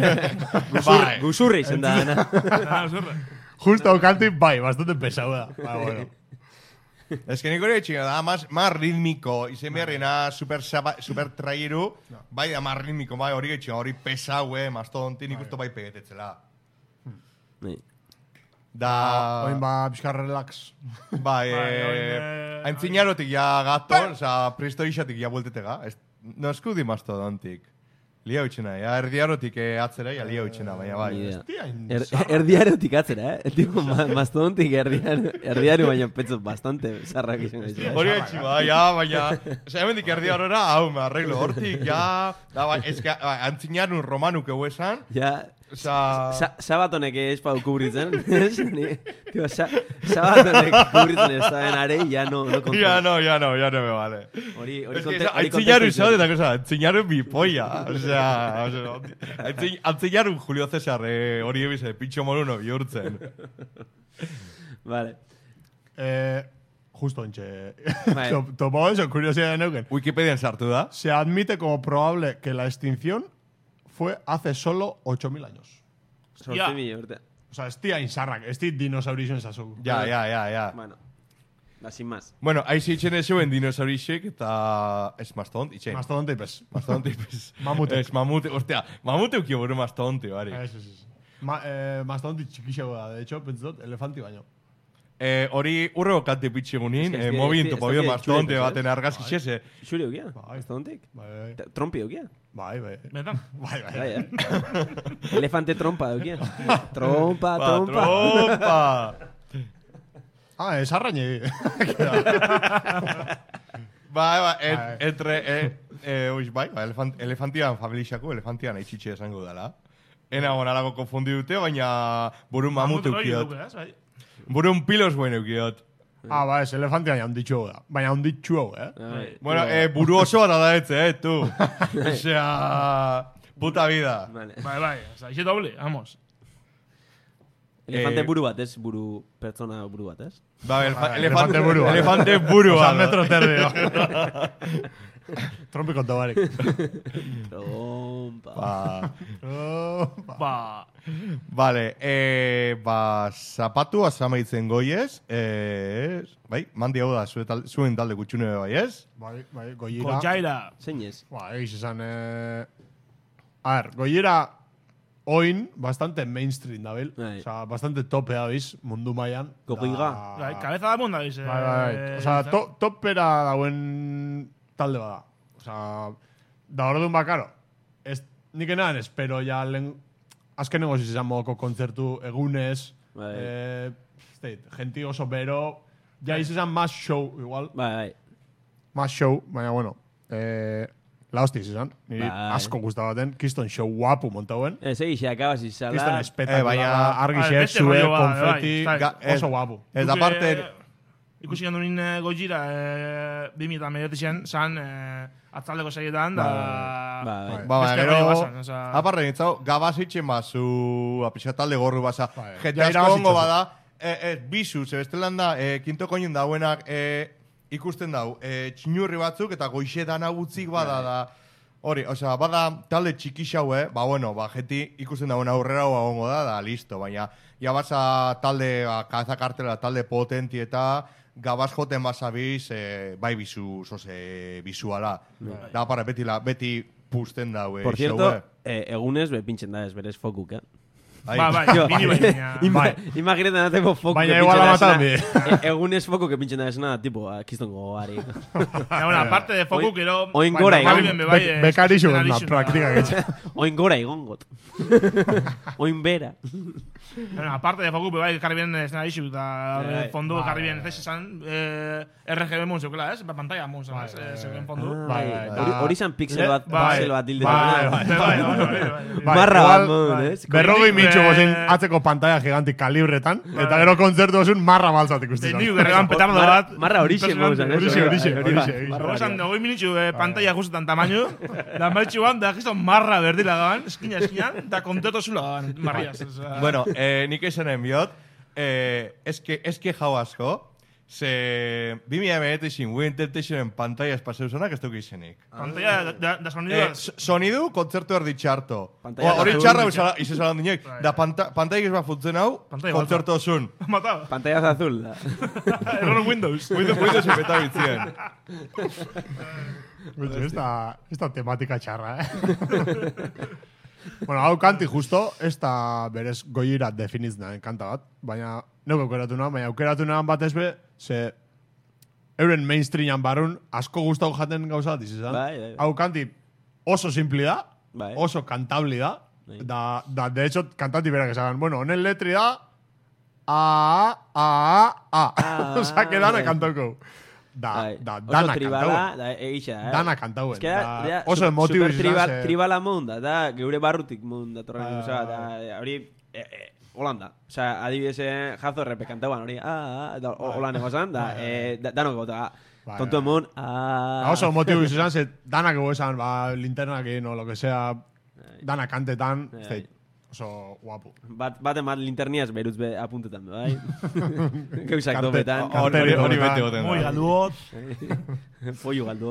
A: Bai.
B: Guzurri izen da, dana.
D: Ah, zurra.
C: Justo aukanti, bai, bastante pesau da. Ba, bueno.
A: Es que nik hori etxinga da, más, más rítmico, izen beharrena super, saba, super traieru, bai da más rítmico, bai hori etxinga, hori pesau, eh, mastodonti nik usto bai pegetetzela.
B: Bai.
A: Da...
C: Oin ba, pixkar relax.
A: Bai,
D: Bai,
A: eh,
D: oin, eh,
A: aintzinarotik ja gato, oza, prehistorixatik ja bueltetega. Es, no eskudi mastodontik. Lia utxena, ja, erdiarotik eh, atzera, ja, lia utxena, baina bai.
B: Ni idea.
C: Hostia,
B: Er, erdiarotik atzera, eh? Tipo, ma, mastodontik erdiaru, erdiaru baina pentsa bastante zarrak izan gaitu.
A: Hori etxi, bai, ja, baina... Osa, hemen dik erdiarora, hau, me arreglo, hortik, ja... Da, bai, ez que, bai, antzinarun romanuk egu esan,
B: Ja,
A: oza...
B: sa, sabatonek ez pau kubritzen, ez? Ni, tipo, sa, sabatonek kubritzen ez da arei, ja no, no kontu.
A: Ja, no, ja, no, ja no me vale.
B: Hori, hori
A: Es que
B: konte-
A: esa-
B: hori
A: Antzinaru
B: kontestu
A: izan,
B: izan.
A: eta cosa, antzinaru mi polla. O sea, o sea, antzin- antzinaru Julio César eh, hori ebize, pitxo moruno bihurtzen.
B: Vale.
C: Eh, justo entxe.
B: Bai.
C: Top- Topo eso, curiosidad de neuken.
A: Wikipedian sartu da.
C: Se admite como probable que la extinción fue hace solo ocho mil años.
B: Sortzi
D: Ja.
B: mila urte.
C: O sea, ez tia insarrak, ez tia dinosaurisen zazu.
A: Ja, ja, ja, ja.
B: Bueno, da, sin más.
A: Bueno, aizi itxen ezuen dinosaurixek eta... Ez mastodont, itxen.
C: Mastodonte, pues.
A: Mastodonte, pues.
C: Mamute.
A: Ez, mamute, ostia, mamute ukio buru mastodonte, bari.
C: Eso, eso, eso. Ma, eh, mastodonte txikixego da, de hecho, pentsot, elefanti baino.
A: Eh, hori urrego kante pitxegunin,
B: Ez que-
A: eh,
B: ez que-
A: mobientu
B: ez que-
A: pabio
B: ez que
A: mastodonte
B: txuretes,
A: baten argazki xese.
B: Xuri eukia?
C: Bai.
B: Mastodontik?
C: Bai, bai,
B: Ta- Trompi eukia?
C: bai, bai.
D: Benetan.
C: Bai, bai.
B: Bai, eh? Elefante trompa eukia? Trompa,
A: Ba,
B: trompa.
A: trompa!
C: Ah, es arrañe.
A: Bai, bai, et,
C: Bai.
A: entre, eh, eh, uix, bai, ba, elefant, elefantian familixako, elefantian aitzitxe esango dela. Ena gonalako konfundi dute, baina burun mamute
D: hori
A: ukiot.
D: dugu, ez, bai.
A: Burun pilos buen ukiot.
C: Ah, ba, es elefante baina onditxu da. Baina onditxu hau, eh?
B: Bai.
A: Bueno, eh, buru oso bat da etze, eh, tu. Osea, puta vida.
B: Vale.
D: Bai, bai, oza, ixe doble, vamos.
B: Elefante
A: Eh,
B: buru bat, ez? Buru, pertsona buru bat, ez?
A: Ba, elefa,
C: Bai,
A: elefante,
C: elefante burua.
A: elefante burua.
C: Osa,
A: da.
C: metro terdi. Trompi konta barik.
B: Trompa.
A: Ba,
C: Oh, ba.
D: Ba,
A: vale, eh, ba, zapatu azamaitzen goiez, eh, bai, mandi hau da, zue tal, zuen talde gutxune bai, ez?
C: Bai, bai, goiera.
D: Kontxaira.
B: Zein ez?
C: Ba, egiz esan, eh... A ver, goiera oin bastante mainstream dabil.
B: Bai.
C: O sea, bastante tope dabiz mundu mailan.
B: Gogoiga.
C: Da-
D: Bai, kabeza da munda bize.
C: Bai, bai, bai. O sea, to, topera dauen talde bada. O sea, da orduan bakaro. Ez, nik enan espero ja lehen... Azken negoz izan modoko kontzertu egunez.
B: Bai.
C: Eh, ez dait, genti oso bero. Ja izan más show, igual.
B: Bai, bai.
C: Más show, baina bueno. Eh, la hostia izan. Ni
B: Bai.
C: asko gustabaten. Kiston show guapu montauen.
B: Ez, egin akabaz izala.
C: Kiston espetakulara,
A: Eh, baina-
C: argi
D: Bai,
C: xek,
D: beste
C: zue,
D: rollo bada,
C: konfeti,
D: bai,
A: Ga- ez-
C: oso guapu.
A: Ez da parte...
D: Ikusi gandu nien eh, gojira, eh, bimi eta mediatixen, zan, eh, atzaldeko seietan, da...
B: Bai, bai.
A: Ba, ba,
D: Beste
A: gero,
D: rollo basan, osea-
A: aparren itzau, gabazitzen bazu, apixa talde gorru basa,
C: Bai,
A: jete
C: ja
A: asko
C: irabazi
A: ongo
C: txosu.
A: bada, eh, eh, bizu, zebestelan da, eh, kinto koinen dauenak, eh, ikusten dau, eh, txinurri batzuk, eta goixetan agutzik bada da, hori, osea, bada talde txikixau, eh, ba, bueno, ba, jeti ikusten dauen aurrera hau egongo da, da, listo, baina, ja basa talde, ba, kabeza kartela, talde potenti eta, gabaz joten basabiz, eh, bai bizu, zoze, bizuala. Da, para, beti, la, beti pusten dau, eh,
B: Por cierto,
A: showe.
B: eh, egunez be pintzen da ez berez fokuk, eh?
A: Bai.
D: Ba, bai,
B: Jo,
D: bini baina.
B: Ima,
C: Bai.
B: Imaginaten da tipo foku
C: Baina
B: que
C: igual
B: pintzen da
C: amatan
B: esena. E- Egunez foku que pintzen da esena, tipo, ah, kiston gogoari.
D: Ja, bueno, aparte de foku,
B: Oin-
D: gero...
B: oin
D: bai,
B: gora
D: Javi
B: egon.
D: ben be bai,
C: Be-
D: eh,
C: Bekarixu
D: eszenarixu
C: na
D: da-
C: praktika getxe.
B: Oin gora egongot. Oin bera.
D: Bueno, aparte de foku, be bai, karri bien eszenarixu, eta
B: Bai,
D: eh, fondu
C: bai,
D: karri
C: bai,
D: bien ez esan, eh, R G B mun zeukela, ez? Ba, pantalla mun zeukela, ez?
C: Bai,
D: Eh,
C: bai,
D: zeuken
C: bai.
D: fondu.
C: Bai, bai,
B: Hori-
C: da-
B: Hori zan pixel bat,
D: Bai,
B: pixel bat dilde.
C: bai,
D: Bai,
C: bai.
D: bai, bai, bai, bai.
C: Bai,
B: Marra
C: igual,
B: bat, mon,
C: bai.
B: ez?
C: Berrogei mitxu
D: Eh,
C: gozen atzeko pantalla giganti kalibretan, eta gero kontzertu osun marra baltzat ikusten.
D: Nik gerregan petardo bat.
B: Marra horixe,
D: Impresionante.
B: mo,
C: Horixe, horixe,
B: Hori
C: horixe,
B: bai.
C: horixe.
B: Marra
D: Hori
B: hori.
D: esan, hogei minitxu eh, pantalla justetan tamaño, da maitxu ban, da gizton marra berdila gaban, eskina, eskina, da konteto zula gaban, marriaz. osea.
A: Bueno, eh, nik esanen biot, eh, eske, eske jau asko, ze bimila emeretizin Wii Temptationen pantalla espazeu zonak ez duk izenik.
D: Pantalla da, da, da sonido.
A: Eh, s- sonidu, kontzertu erdi txarto.
B: Pantalla
A: O, Hori
B: azul.
A: txarra izesalan dinek. Da panta, pantalla ez funtzen hau,
D: Pantalla
A: kontzertu osun.
D: Matado.
B: Pantalla azul da.
D: Error Windows.
A: Windows, Windows epeta bitzien.
C: Oye, esta, esta temática txarra, eh? Bueno, hau kanti justo, ez da berez goirat definitzen kanta bat, baina neuk aukeratu nahan, baina aukeratu nahan bat ezbe, ze euren mainstreaman barrun asko gustau jaten gauza bat izan.
B: Bai, bai, bai.
C: Hau kanti oso simpli da,
B: Bai.
C: oso kantabli da,
B: Bai.
C: da, da, de hecho, kantati berak esan, bueno, honen letri da, a, a, a, a.
B: Ah,
C: Osa, que dana
B: bai.
C: kantoko. Da,
B: Bai.
C: da,
B: Oso
C: dana
B: tribala,
C: kantauen.
B: da, egixa, eh?
C: Dana kantauen.
B: Ez que da,
C: Da,
B: da,
C: oso
B: su-
C: emotibo
B: super
C: izan,
B: tribal,
C: ze-
B: tribala munda, da, geure barrutik munda, torren,
C: Ah.
B: osea, da, hori, eh, eh, Holanda. Osea, adibidez, eh, jazo errepe kantauan, hori, ah, ah, da, Holanda egozan, da, eh, da, danok gota,
C: Bai,
B: tonto
C: bai.
B: emun, ah...
C: Da, oso motibo izan, ze danak ego esan, ba, linternak egin, o lo que sea, danak kantetan,
B: Bai.
C: ez da, oso guapo.
B: Bat, bat emat linterniaz beruz be apuntetan, bai? Gauzak
C: Karte-
B: dobetan.
C: karte-
A: Hori hori
C: Hori
A: bete goten.
D: Muy galduot.
B: Pollo galdo.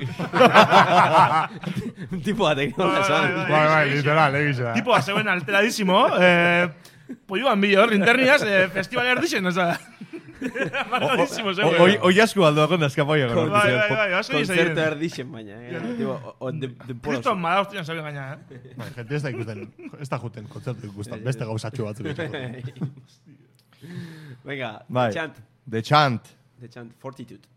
B: Un tipo batek nola esan.
C: Bai, bai, literal, egisa.
D: Tipo, zeuen alteradísimo. Eh, Polluan bilo, linterniaz, eh, festival erdixen, oza. Marcadísimo, zeuen.
A: Oi, oi asko aldo akon da eskapoia.
B: Con-
D: Bai, bai, bai, oso
B: Konzertu
D: izan.
B: erdixen baina. eh, Tipo, o- o- de, de polos.
D: Kriston mala hostian zeuen gaina, eh.
C: Bai, gente ez da ikusten, ez da juten kontzertu ikusten, beste gauzatxo batzuk ikusten.
B: Venga,
A: Bai.
B: The Chant.
A: The Chant.
B: The Chant, Fortitude.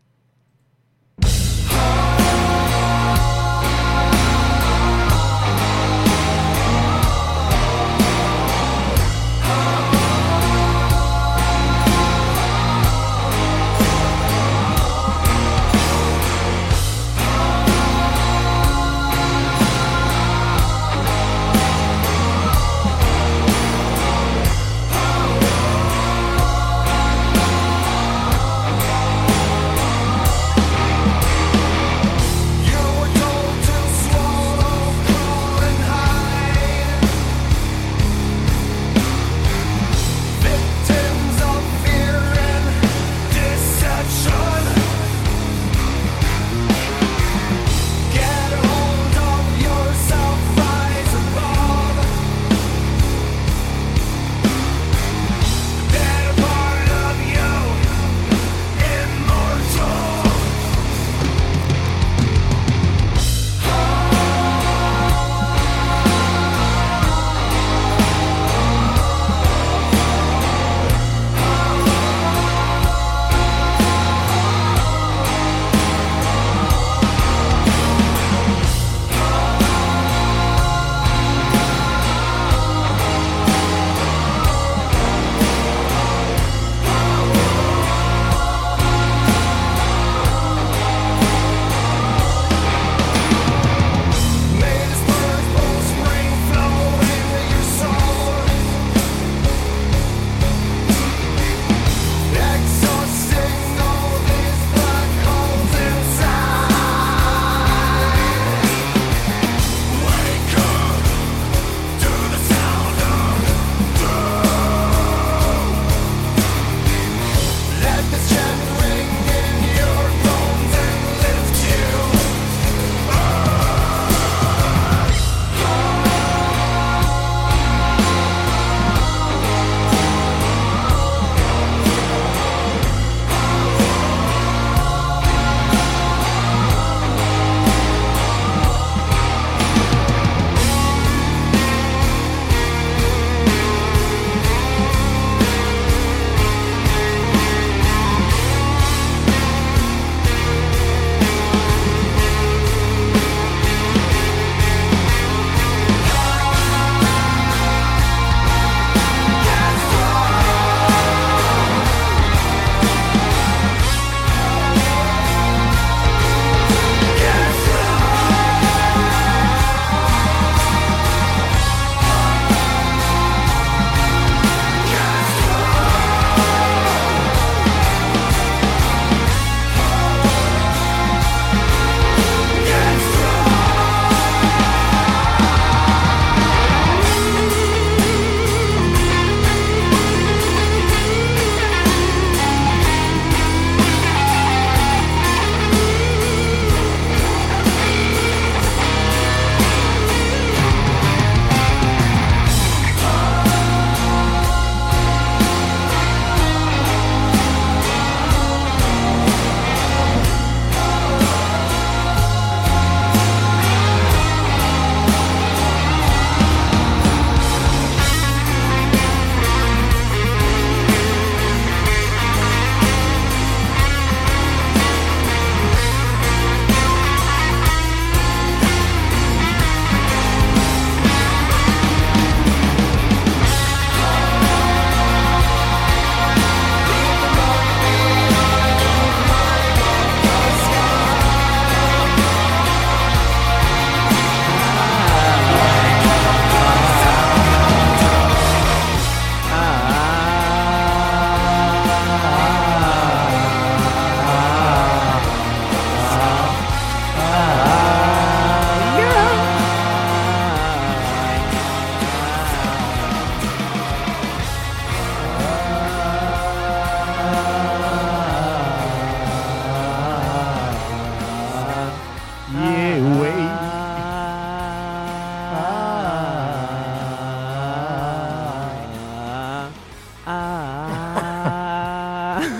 E: Fortitude.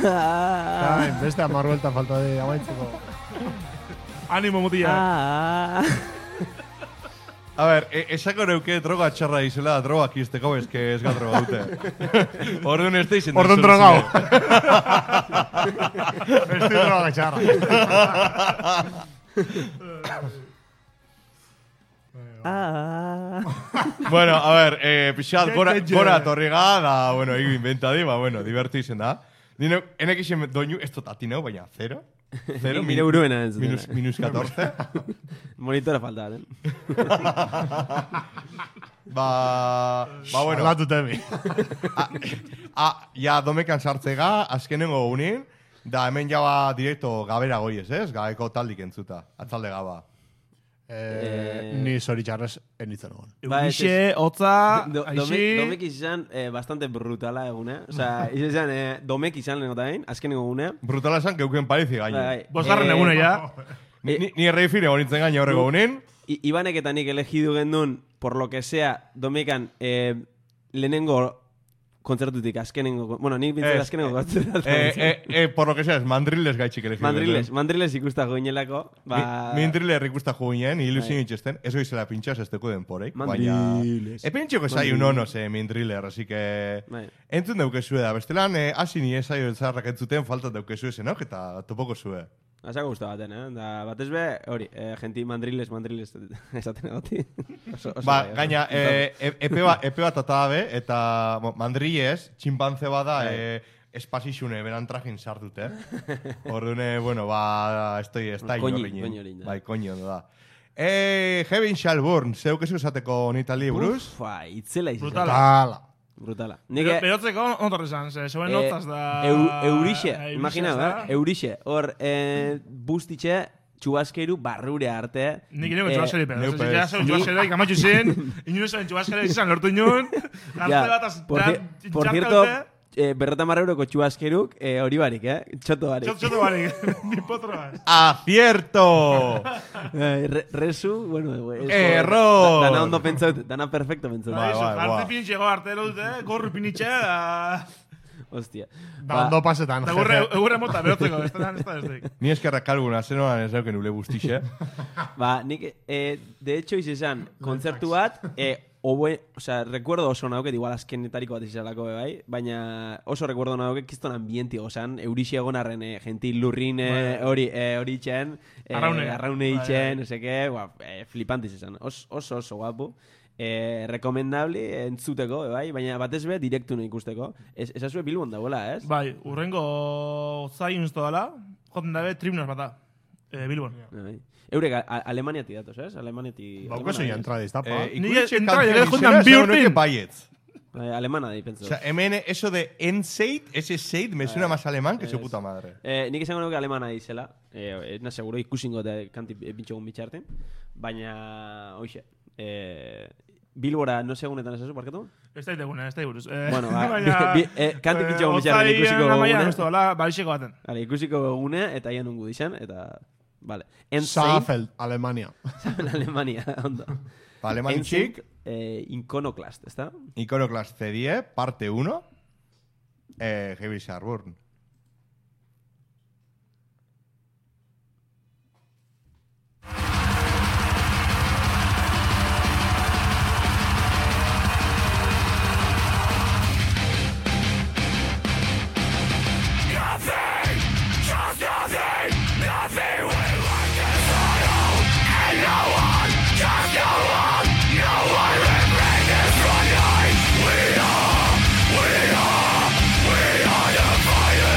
C: Ai, beste hamar vuelta falta de amaitzeko.
D: Animo mutila.
B: Ah.
A: A ver, e, esako neuke droga txarra izela, droga kisteko, ez que ez droga dute. Orduan ez da izen.
C: Orduan drogau. Ez di droga txarra.
B: Ah.
A: Bueno, a ver, eh, pixat, gora,
C: Jeje.
A: gora torriga, da, bueno, higu inventadi, ba, bueno, diverti izen da. Nino, enek izen doinu, ez tot atineu, baina, zero. Zero,
B: Ni mire uruena entzuten.
A: minus, minus catorce.
B: Monitora falta, eh?
A: ba, ba, bueno.
C: Alatu temi.
A: Ah, ja, domekan sartzega, azkenengo unin, da hemen jaba direkto gabera goiez, ez? Gabeko taldik entzuta, atzalde gaba.
C: Eh, ni zoritxarrez enitzen egon.
B: Ba, ez,
D: Eurixe, hotza,
B: Do,
D: aixi...
B: domek, domek izan eh, bastante brutala egune. Osa, izan eh, domek izan lehenatain, azkenengo egune.
A: Brutala esan, keuken parizi gaino.
B: Bai,
D: Bosgarren
B: eh,
D: egune, ja.
A: Ni, ni, ni erreifire honitzen gaino horrego unin.
B: I, Ibanek eta nik elegidu gendun, por lo que sea, domekan eh, lehenengo kontzertutik, azkenengo... Bueno, nik bintzen
A: Ez,
B: azkenengo kontzertutik.
A: Eh, eh, eh, por lo que sea, es mandriles gaitxik elegidu.
B: Mandriles, mandriles ikusta goinelako. Ba...
A: Mi, Mindrile ikusta juginen, ilusin itxesten, eso izela pintxas ez teku denporek.
B: Mandriles.
A: E pintxeko zai un ono ze Mindriller, así que...
B: Bai.
A: Entzun daukezue da, bestelan, eh, hasi ni esaio elzarrak entzuten, faltat daukezue zenok, eta topoko zue.
B: Azako gusta baten, eh? Da, batez be, hori, eh, genti mandriles, mandriles esaten egoti. Oso, oso
A: Ba,
B: bai,
A: gaina,
B: oso.
A: eh, e- epe, ba, epe bat atabe, eta bo, mandrilez, txinpantze bada,
B: Bai.
A: eh, espazixune beran trajin sartute. Ordune, bueno, ba, estoy, ez da
B: Koñi,
A: inorrinin.
B: koñi orin da.
A: Bai, koño, da. Eh, Heaven Shall Burn, zeuk ezu esateko nitali buruz?
B: Ufa, itzela izan.
D: Brutala.
C: Tala.
B: Brutala.
D: Bero-
B: Nik,
D: Berotzeko ontor esan, ze, zeuen
B: eh,
D: hotzaz da...
B: eu, eurixe,
D: Eh,
B: imagina,
D: da.
B: eh? Eurixe. Hor, eh, bustitxe, txubaskeru barrure arte.
D: Nik ineko
B: eh,
D: txubaskeri, pero
A: neupe
D: ja
A: ez.
D: zeu txubaskeri, kamatxu zen, inoen zuen txubaskeri izan lortu inun,
B: Ja,
D: arte bat az...
B: por,
D: ja,
B: ci- por cierto, eh, berrota marreuroko txubaskeruk eh, hori barik, eh? Txoto barik.
D: Txot, txoto barik, ni potroaz.
A: ¡Acierto!
B: Eh, re, resu, bueno, eh, eso,
A: Error!
B: da- Dana ondo pentsaut, dana perfecto pentsaut.
A: Bai,
D: Ba,
A: bai,
D: eso,
A: bai.
D: jarte pinitxego arte dute, gorru pinitxe, da...
B: Hostia.
C: Da ondo pasetan.
D: Da gurre, egurre mota berotzeko, ez da, ez da, ez da.
A: Ni eskerrak kalguna, zenoan ez dauken ule guztixe.
B: Ba, nik, eh, de hecho, izan, kontzertu bat, eh, oboe, o sea, recuerdo oso nauket, igual azkenetariko bat izalako bai, baina oso recuerdo nauket kiston ambienti gozan, eurixe egonarren, eh, genti lurrin eh, hori eh, hori itxen, eh,
D: Arraune.
B: arraune
D: Bai,
B: itxen, no sé qué, guap, eh, flipantiz izan, Os, oso oso guapo. Eh, recomendable entzuteko, bai, baina batez be direktu nahi ikusteko. Ez, ezazue Bilbon dagoela, ez?
D: Bai, urrengo zain usto dala, joten dabe tribunas bata, eh, Bilbon.
B: Bai. Eurek a- a- Alemaniati datoz, ez? Alemaniati...
C: Bauko zein entrada iztapa.
A: Eh,
D: Ni
A: ikuritxe
D: entra,
A: kantzen
D: lege juntan
A: izena,
D: bi
A: esan honek
D: urtin.
A: baietz.
B: Eh, alemana di, pentsa.
A: O sea, hemen eso de Enseit, ese Seit, me suena más alemán que su puta madre.
B: Eh, nik esango nuke alemana izela. Eh, ez na seguro ikusingo eta kanti pintxogun bitxarten. Baina, hoxe, eh, Bilbora no segunetan esazu, parkatu?
D: Ez da itegune, ez da buruz. Eh,
B: Bueno, ba,
D: baina,
B: bi- eh, kanti pintxogun
D: eh,
B: bitxarten ikusiko
D: otzaian amaian
B: gune.
D: usto dala, barixeko baten.
B: Vale, ikusiko egune eta ian ungu dizan, eta... Vale. Enzein,
C: Saalfeld, Alemania.
B: saben Alemania, ondo.
A: Ba, alemán
B: Enzein,
A: chic,
B: eh, Iconoclast, ¿está?
A: Iconoclast C diez, parte uno, eh, Heavy Shall Burn.
F: We are the fire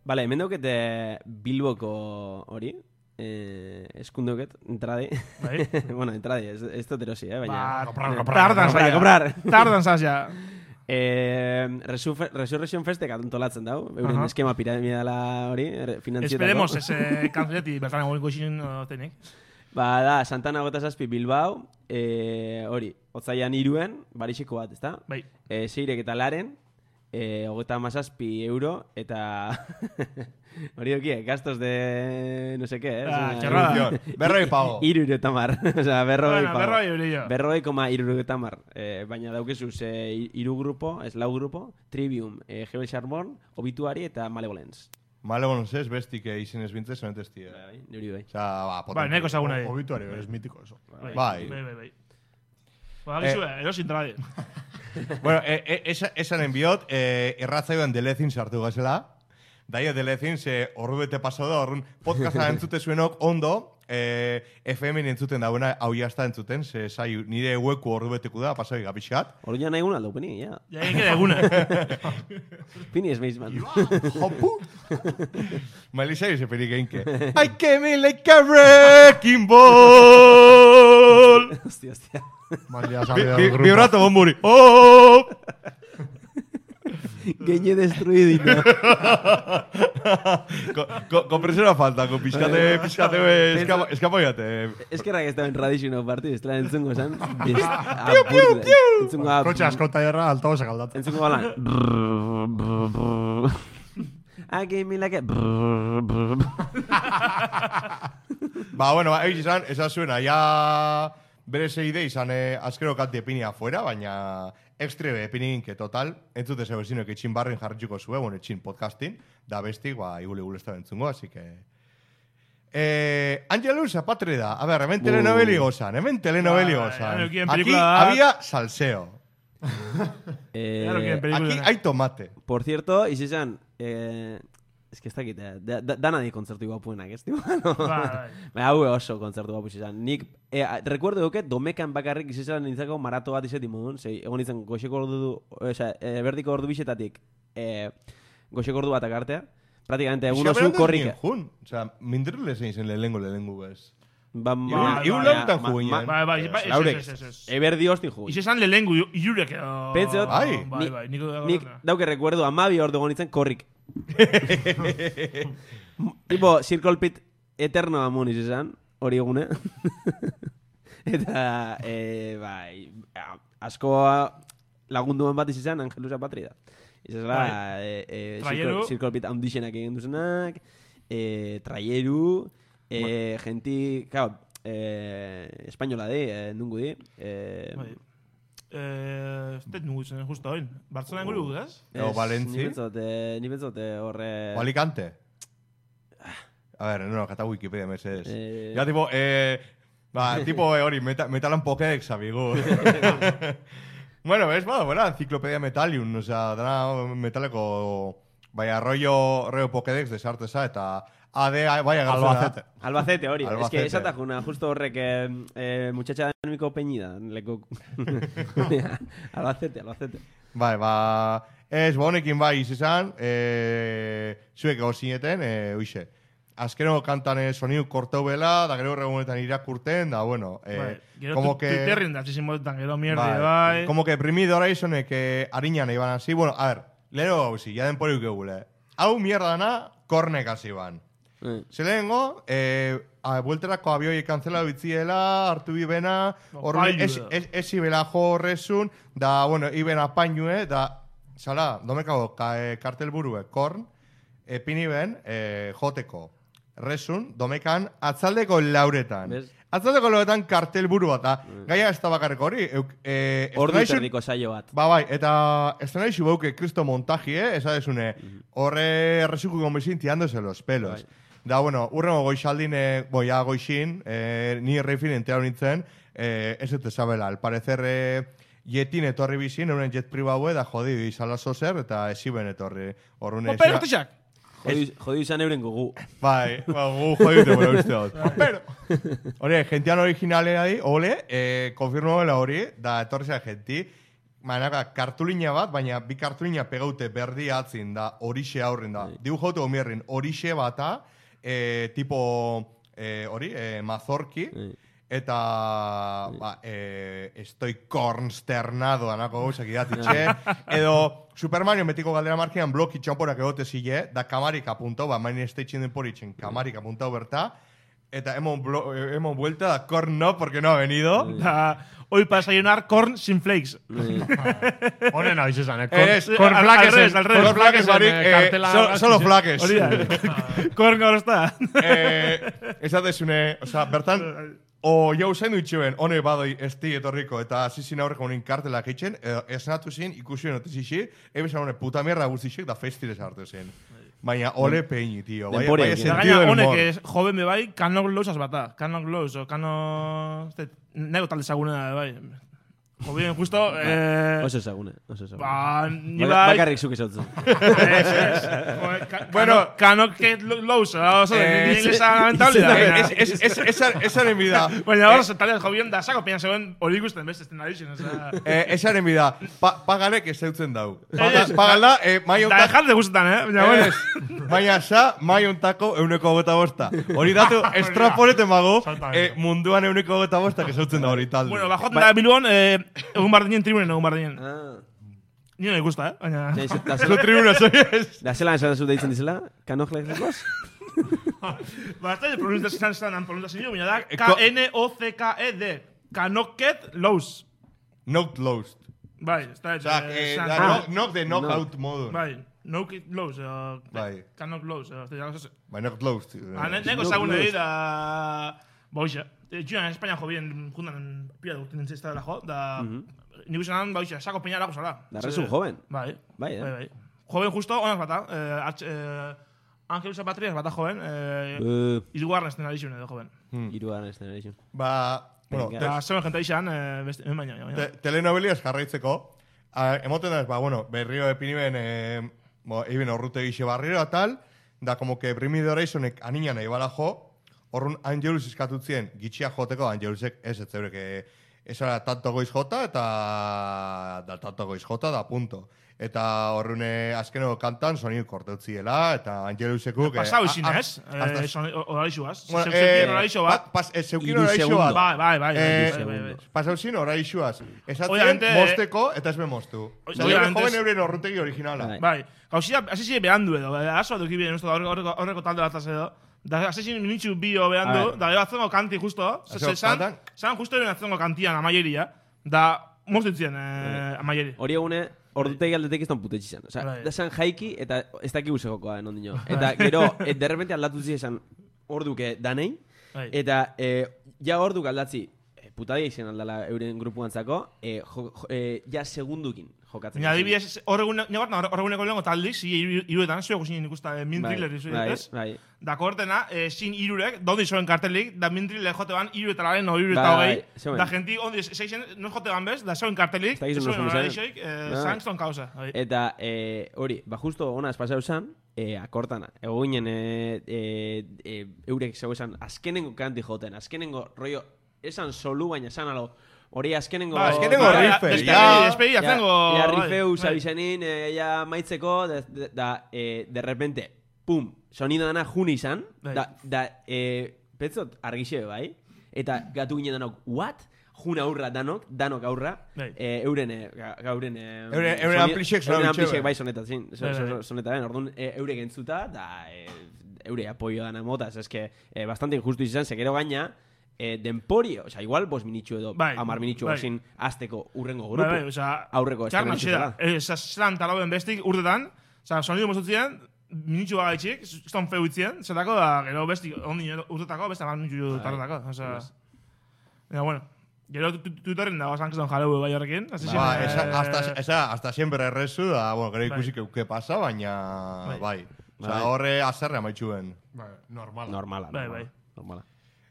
B: Vale, hemen daukete Bilboko hori. Eh, eskundoket, entradi.
D: Bai.
B: Bueno, entradi, ez, ez dut erosi, eh, baina...
D: Ba,
C: comprar, comprar,
D: tardan
B: comprar,
D: zaila.
B: comprar.
D: Tardan zaila.
B: Eh, Resurrection Festek antolatzen dau, euren
D: Aha.
B: eskema piramidala hori, finanzietako.
D: Esperemos ese kanzeleti bertan egon goxin tenik.
B: Ba, da, Santana gota zazpi Bilbao, eh, hori, otzaian iruen, barixeko bat, ezta?
D: Bai.
B: Eh, seirek eta laren, eh, hogeta mazazpi euro, eta... hori dokie, gastos de... no sé qué, eh?
D: Ah,
B: Osea,
D: txarrada.
A: Berroi pago.
B: Iru euro tamar. Osea, berroi
D: Bueno,
B: pago.
D: berroi eurillo.
B: Berroi koma iru euro tamar. Eh, baina daukezuz eh, iru grupo, ez lau grupo, Trivium, eh, Gebel Charbon, Obituari eta Malevolence.
A: Male, bueno, ez bestik izen ez bintzez, sonetez tía.
B: Bai, niri bai.
A: Osea, ba,
D: Bai,
A: potente.
D: neko ezaguna di.
C: Obituari, es mítico eso.
A: Bai.
D: Bai, bai, bai. Ba, gizue, erosin tradi.
A: Bueno, e, e, esa, esan enbiot, eh, erratzaioan delezin sartu gazela. Daio delezin, ze ordu bete pasau da, orrun podcasta entzute zuenok ondo, eh, F M entzuten dagoena, hau jazta entzuten, ze zai, nire hueku ordu beteku da, pasau igapixat.
B: Hori ja nahi aldo, pini, ja.
D: Ja, egin kede egune.
B: Pini ez meizman.
A: Jopu! Malisa ese perik einke. I came in like a wrecking ball!
B: Hostia, hostia.
C: Malia
A: Bi-
C: salido
A: bi-
C: del grupo.
A: Vibrato bomburi. Oh!
B: Geñe destruidino.
A: Ko- ko- Kompresora falta, ko pizkate, pizkate, eskapa, eskapoiate.
B: Eskerrak ez da en tradizio partidu, ez da entzungo esan. Piu, piu, piu! Entzungo da...
C: Kotxe askota erra, altavosak aldatzen.
B: Entzungo balan. I gave me like a...
A: Ba, bueno, ba, egiz izan, esan zuena, ja bere zeide izan eh, azkero kante epinia afuera, baina extrebe epinigin que total, entzute zeu ezino que etxin barren jarritxuko zue, bueno, etxin podcastin, da bestik, ba, igule igule ez da entzungo, así que... Eh, Angelus apatre da, a ver, hemen telenoveli gozan, hemen telenoveli
D: Bai,
A: gozan.
D: bai, bai,
A: Aquí
D: pelikula da.
A: había salseo,
B: Eh,
D: Claro que en
A: aquí
D: película.
A: hay tomate.
B: Por cierto, izizan... Eh, es que ez dakit, eh, da, da, dana di kontzertu guapuenak, ez? Tipo, no?
D: Bai, bai.
B: Baina hau oso kontzertu guapu izan. Nik, eh, recuerdo duket, domekan bakarrik izizan nintzako marato bat izeti modun, zei, egon izan goxeko ordu du, osea, eh, berdiko ordu bisetatik, eh, goxeko ordu batak artea, praktikamente egun
A: Eska,
B: oso
A: berandu
B: korrik...
A: nien jun, osea, mindrele zein zen lehengo lehengo bez.
B: Ba,
A: Iun- iun lautan juguinen.
D: Bai, bai, bai,
B: Laurek,
D: ez, ez, ez, ez.
B: eberdi hostin jugu.
D: Ize esan lehengu irurek edo...
B: Pentseot,
A: Bai.
D: Bai,
B: Ni-
D: bai, niko da
B: Nik
D: gorena.
B: dauke recuerdo amabi ordu gonitzen korrik. Tipo, Circle Pit eterno amun izan, hori egune. Eta, eh, bai, a- asko lagunduan bat izan, Angelusa Patrida. Izazela,
D: Bai.
B: eh, eh,
D: Traieru.
B: Circle, Circle Pit handixenak egin duzenak, eh, traieru, eh, genti, claro, eh, espainola di, eh, nungu di, eh,
D: Bai. Eh, ez dut nugu zen, justo hoin. Bartzelona inguru, ez?
A: Edo
B: ez,
A: Valentzi.
B: Ni bentzot, eh, ni bentzot, eh, horre...
A: O Alicante. A ver, no, kata Wikipedia, mesedez.
B: Eh,
A: Ya, tipo, eh... Ba, tipo, eh, hori, meta, metalan Pokédex, amigo. Bueno, ves, ba, bueno, enciclopedia Metalium, o sea, dana metaleko... Baina, rollo, rollo Pokédex desarteza, eta... Ade, baina gauzera.
C: Albacete.
B: Albacete hori, es
A: Albacete.
B: que esata juna, justo horrek eh, eh, muchacha dinamiko peñida, leko... Albacete, Albacete.
A: Bai, ba... Ez, ba, honekin bai izan, eh, zuek ego zineten, eh, oixe. Azkeno kantan eh, soniu korteu bela, da gero horregunetan irakurten, da, bueno... Eh,
D: Bai. Gero
A: como
D: tu-
A: que...
D: Twitterren datzizin motetan, gero mierde,
A: Bai.
D: bai.
A: Como que primido ahora isonek eh, ariñan iban así. Bueno, a ver, lero gauzi, ya den por que gule. Hau mierda dana, kornek hasi ban.
B: Eh,
A: Zelengo, eh, a buelterako abioi kantzela bitziela, hartu bibena,
D: No,
A: horren
D: painu
A: ez,
D: da.
A: ez, ez ibela jo horrezun, da, bueno, ibena painue, da, zala, domekago, ka, eh, kartelburue, korn, epini ben, eh, joteko, resun, domekan, atzaldeko lauretan.
B: Bez?
A: Atzaldeko lauretan kartelburu bat, da, gaia ez da bakarreko hori, euk, eh,
B: Ordu
A: estrenaixun-
B: terdiko saio bat.
A: Ba, bai, eta estrenaixu bauke Cristo Montaji, eh? Esa desune, horre resuku gomezin tirándose los pelos.
B: Bai.
A: Da, bueno, urrengo goixaldin, eh, boia goixin, eh, ni reifin entera nintzen, eh, ez dut ezabela, al parecer, eh, jetin etorri bizin, euren jet pribaue, da jodi izala zozer, eta esiben etorri. Horrune,
D: Pero, tixak!
B: Jodi, jodi izan euren gogu.
A: Bai, ba, gu jodite, bueno, uste dut. Pero, hori, gentian originalea di, ole, eh, konfirmo bela hori, da etorri zera genti, manaka, kartulina bat, baina bi kartulina pegaute berdi atzin da, horixe aurren da. Diu jote omierrin, horixe bata, e, tipo, e, hori, e, mazorki, eta, ba, e, estoy consternado anako gauzak idatitxe, edo Super Mario metiko galdera markian bloki txamporak egote zile, da kamarik apuntau, ba, main estetxin den poritzen, kamarik apuntau berta, eta hemos, blo, hemos vuelta da corn no, porque no ha venido.
D: Da, hoy para desayunar corn sin flakes.
C: Honen hau izan, eh?
A: Es-
C: Corn
D: al-
C: flakes,
D: al revés, al revés.
A: Corn flakes, barik,
C: eh,
A: eh,
C: kartela
A: so- solo
C: gatzi,
A: flakes.
D: Hori da. Corn gaur ez da.
A: eh, esatezune, o sea, bertan, o jau zain duitxuen, hone badoi esti etorriko, eta zizin aurreko honin kartelak eitzen, edo esnatu zin, ikusien otezixi, ebezan hone puta mierda guztixik, da festirez hartu zen. Baina ole peini, tío. Bai,
B: Denporia
A: bai,
B: ekin.
D: Eta
A: sentido
D: gaina
A: del
D: honek
A: humor.
D: es joven be bai, Kano Glows bata. Kano Glows, o Kano... Este, nego talde zagunena be bai. Joven, justo... Eh,
B: Oso ezagune, oso ezagune.
D: ba, ni
B: Baka-
D: bai...
B: Bakarrik zuk esautzen.
D: Es, es. Joder, Ka-
A: Bueno,
D: Kano- Kano que Glows, oso,
A: eh,
D: ni inglesa lamentable da.
A: Es,
D: baina-
A: es, es, esa, esaren bida.
D: Baina hor, talde joven da, sako peina zegoen hori ikusten beste esten ari zen, oza...
A: Eh, esaren bida. Pa, pagalek ez zeutzen dau. Paga,
D: Ez,
A: pagala, eh, mai
D: Da,
A: ontak...
D: ejarte gustetan, eh? Baina, bueno.
A: Ez, baina sa, mai ontako euneko gota bosta. Hori datu, estraporeten mago, eh, munduan euneko gota bosta que zeutzen da hori talde.
D: Bueno, bajoten da Bilbon, eh, egun bardinen tribunen, egun bardinen.
B: Ah.
D: Ni no me gusta, eh? Baina...
B: Ja, da
A: Zu
B: zela,
A: tribuna soiez.
B: da zela esan zu deitzen dizela, kanok lehizikoz?
D: Ba, ez da pronunciazioan zan, pronunciazio, baina da
A: Eh,
D: K N O C K E D. Kanoket Lows.
A: Knocked lost.
D: Bai, ez da...
A: O sea, eh,
D: zan-
A: da,
B: Ah.
A: knock, knock de knockout modu.
D: Bai, Knocked Lows. eh,
A: Bai.
D: Kanok Lows. eh, ez da, ez da.
A: Bai, knocked lost.
D: Ah, ne- Neko zagun edi da... Ba, hoxe. Txuan, Espainia jo bien, juntan, pila dut nintzen ez da jo, da... Nik usan, ba, hoxe, sako peña lako zala.
B: Da rezu joven.
D: Bai,
B: Bai, eh?
D: bai, bai. Joven justo, onak bata. Eh, arch, eh, Angelusa Patrias bata joven. Eh,
B: Uh,
D: Irugarren esten adizun edo joven.
B: Iruan ez generation.
A: Ba, bueno,
B: Venga.
A: te,
D: Eta zeuen jenta izan, eh, beste, hemen baina, baina.
A: te, telenoveliaz jarraitzeko, a, emoten da, ba, bueno, berrio epiniben, eh, bo, eben horrute gixe barriro tal, da, como que Bring Me The Horizonek aniñan nahi bala jo, horrun Angelus eskatutzien gitxia joteko, Angelusek ez ez zeure, que esa tanto goiz jota, eta da tanto goiz jota, da punto. Eta horrune azkeneko kantan sonidu korteutziela, eta Angelusekuk...
D: Pasau izin, ez?
A: hasta-
D: Eh, Horalixuaz.
A: Bueno,
D: Zeukin
A: eh,
D: horalixo
A: pa-
D: bat.
A: pas, eh, zeukin
B: Hiru
A: horalixo
B: segundo.
A: bat.
D: Bai, bai, bai.
A: Eh,
D: bai, bai, bai.
A: Pasau zin horalixoaz. Esatzen
D: Obviamente, eh,
A: mosteko eta ez bemostu. Zaila
D: obviamente
A: joven
D: es-
A: euren horrutegi originala.
B: Bai.
D: Bai, gauzia, hasi zire behandu edo, eh, aso duki bien, uste, horreko, horreko, horreko talde bat edo. Da, hasi zire minitxu bio behandu,
B: Bai.
D: da, gero atzengo kanti justo, ze-
A: Atzengo
D: ze- zan,
A: kantan?
D: zan justo eren atzengo kantian amaieria, da, mostitzien eh, amaieri.
B: Hori egune, ordutegi aldetek ez da putetxe izan. Osa,
D: Bai.
B: da zan jaiki eta ez daki jokoa en ondino. Eta gero, et, derrepente aldatu zi esan orduke danei,
D: Bai.
B: eta eh, ja orduk aldatzi, eh, putadia izan aldala euren grupuantzako, eh, jo, jo, eh, ja segundukin jokatzen.
D: Baina adibidez, horregun, negartan, horreguneko lehenko taldi, zi iruetan, zuek guzin ikusta, eh, min
B: Bai,
D: thriller izu,
B: bai,
D: ez?
B: bai.
D: Da kortena, eh, sin irurek, dondi zoen kartelik, da min thriller jote ban, iru eta laren, o iru eta
B: Bai,
D: hogei,
B: zeuen.
D: da genti, ondi, seixen, no jote ban bez, da zoen kartelik,
B: Ez dakizu
D: zoen
B: noski
D: horalixoik,
B: izan.
D: eh,
B: Bai.
D: zangston kauza. bai.
B: Eta eh, hori, ba justo ona espasau zan, eh, akortana. Ego ginen eh, eh, eh, eurek zeu esan azkenengo kanti joten, azkenengo rollo, esan solu baina esan alo, hori azkenengo...
D: Bai,
A: azkenengo
D: bai,
A: rife,
D: despedi-
A: ja.
D: Despedi,
B: Ja,
D: azengo...
B: ja
D: bai,
B: rifeu
D: bai.
B: zabizenin, eh, ja maitzeko, da, da, da eh, de repente, pum, sonido dana juni izan,
D: Bai.
B: da, da eh, petzot argixe bai, eta gatu ginen danok, what? Jun aurra danok, danok aurra,
D: Bai.
B: eh, euren, eh, ga- gauren... Eh,
A: Euren- euren
B: soni-
A: amplixek
B: euren
A: sonatu
B: amplixek
A: txebe.
B: bai soneta, zin, so-
D: Bai,
B: so-
D: bai.
B: so- soneta ben, orduan eh, eurek entzuta, da eh, eure apoio dana mota, es que eh, bastante injustu izan, ze gero gaina, eh, denporio, o sea, igual bos minitxu edo,
D: Bai,
B: amar minitxu
D: bai.
B: zin azteko urrengo
D: Bai,
B: grupo.
D: bai, osea,
B: Aurreko
D: txarna
B: estrenatxu
D: xera.
B: zela.
D: Esa zelan talauen bestik urtetan, osea, sonido mozutzien, minitxu bagaitxik, zon feu itzien, zetako da, gero bestik, ondi urtetako, beste amar minitxu tartetako, osea... Baina, bueno, gero tu- tu- Twitterren dago zankzon jaleu bai horrekin, hasi zen...
A: Ba,
D: eh,
A: esa, hasta, esa, hasta siempre errezu, da, bueno, gero
D: Bai.
A: ikusi que pasa, baina,
D: Bai.
A: bai. Osa,
B: Bai.
A: horre azerre amaitxuen.
C: Bai, normal.
B: Normala.
D: Bai,
B: normala,
D: bai.
B: Normala.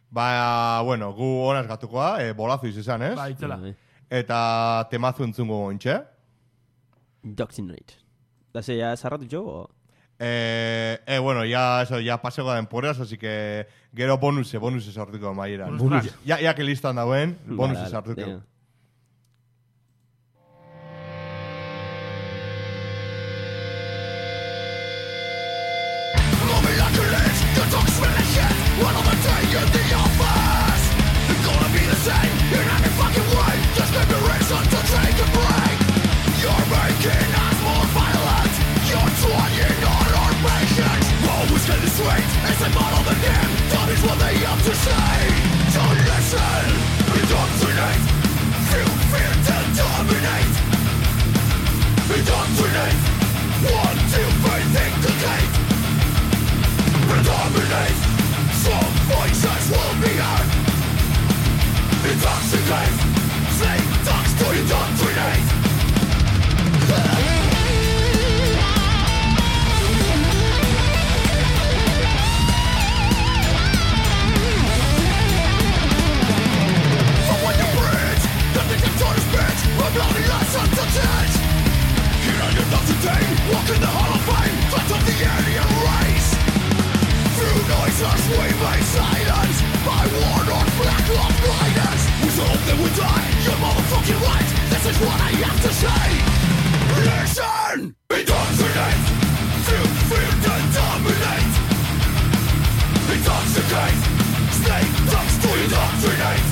A: Ba, bueno, gu honaz gatukoa, eh, bolazu izan, ez?
D: Bai, itzela.
B: Bai.
A: Eta temazu entzungo gontxe.
B: Indoctrinate. Da se ya zarratu jo? o?
A: Eh, eh, bueno, ya, eso, ya pasego denporaz, así que gero bonuse, bonuse sartuko maieran.
D: Bonus track.
A: Ja, ja que listan dauen, bonuse
B: Vale,
A: sartuko.
B: venga.
E: shit. One of the day in the office. It's gonna be the same in any fucking way. Just give me reason to take a break. You're making us more violent. You're trying on our patience. Always getting straight as they model the game. That is what they have to say. Don't listen, indoctrinate. Feel fear to dominate. Indoctrinate. One, two, three, think the gate. Predominate. Some voices will be heard. Intoxicate. Snake talks to indoctrinate. From when you bridge, the dictator's bitch, a bloody lesson to teach. Here on your thoughts today, walk in the hall of fame, threat of the alien race. Through noises we make silence, by warlord black love blindness. We hope that we die, you're motherfucking right, this is what I have to say. Listen! Indoctrinate! Feel fear to dominate. Intoxicate! Snake talks to indoctrinate.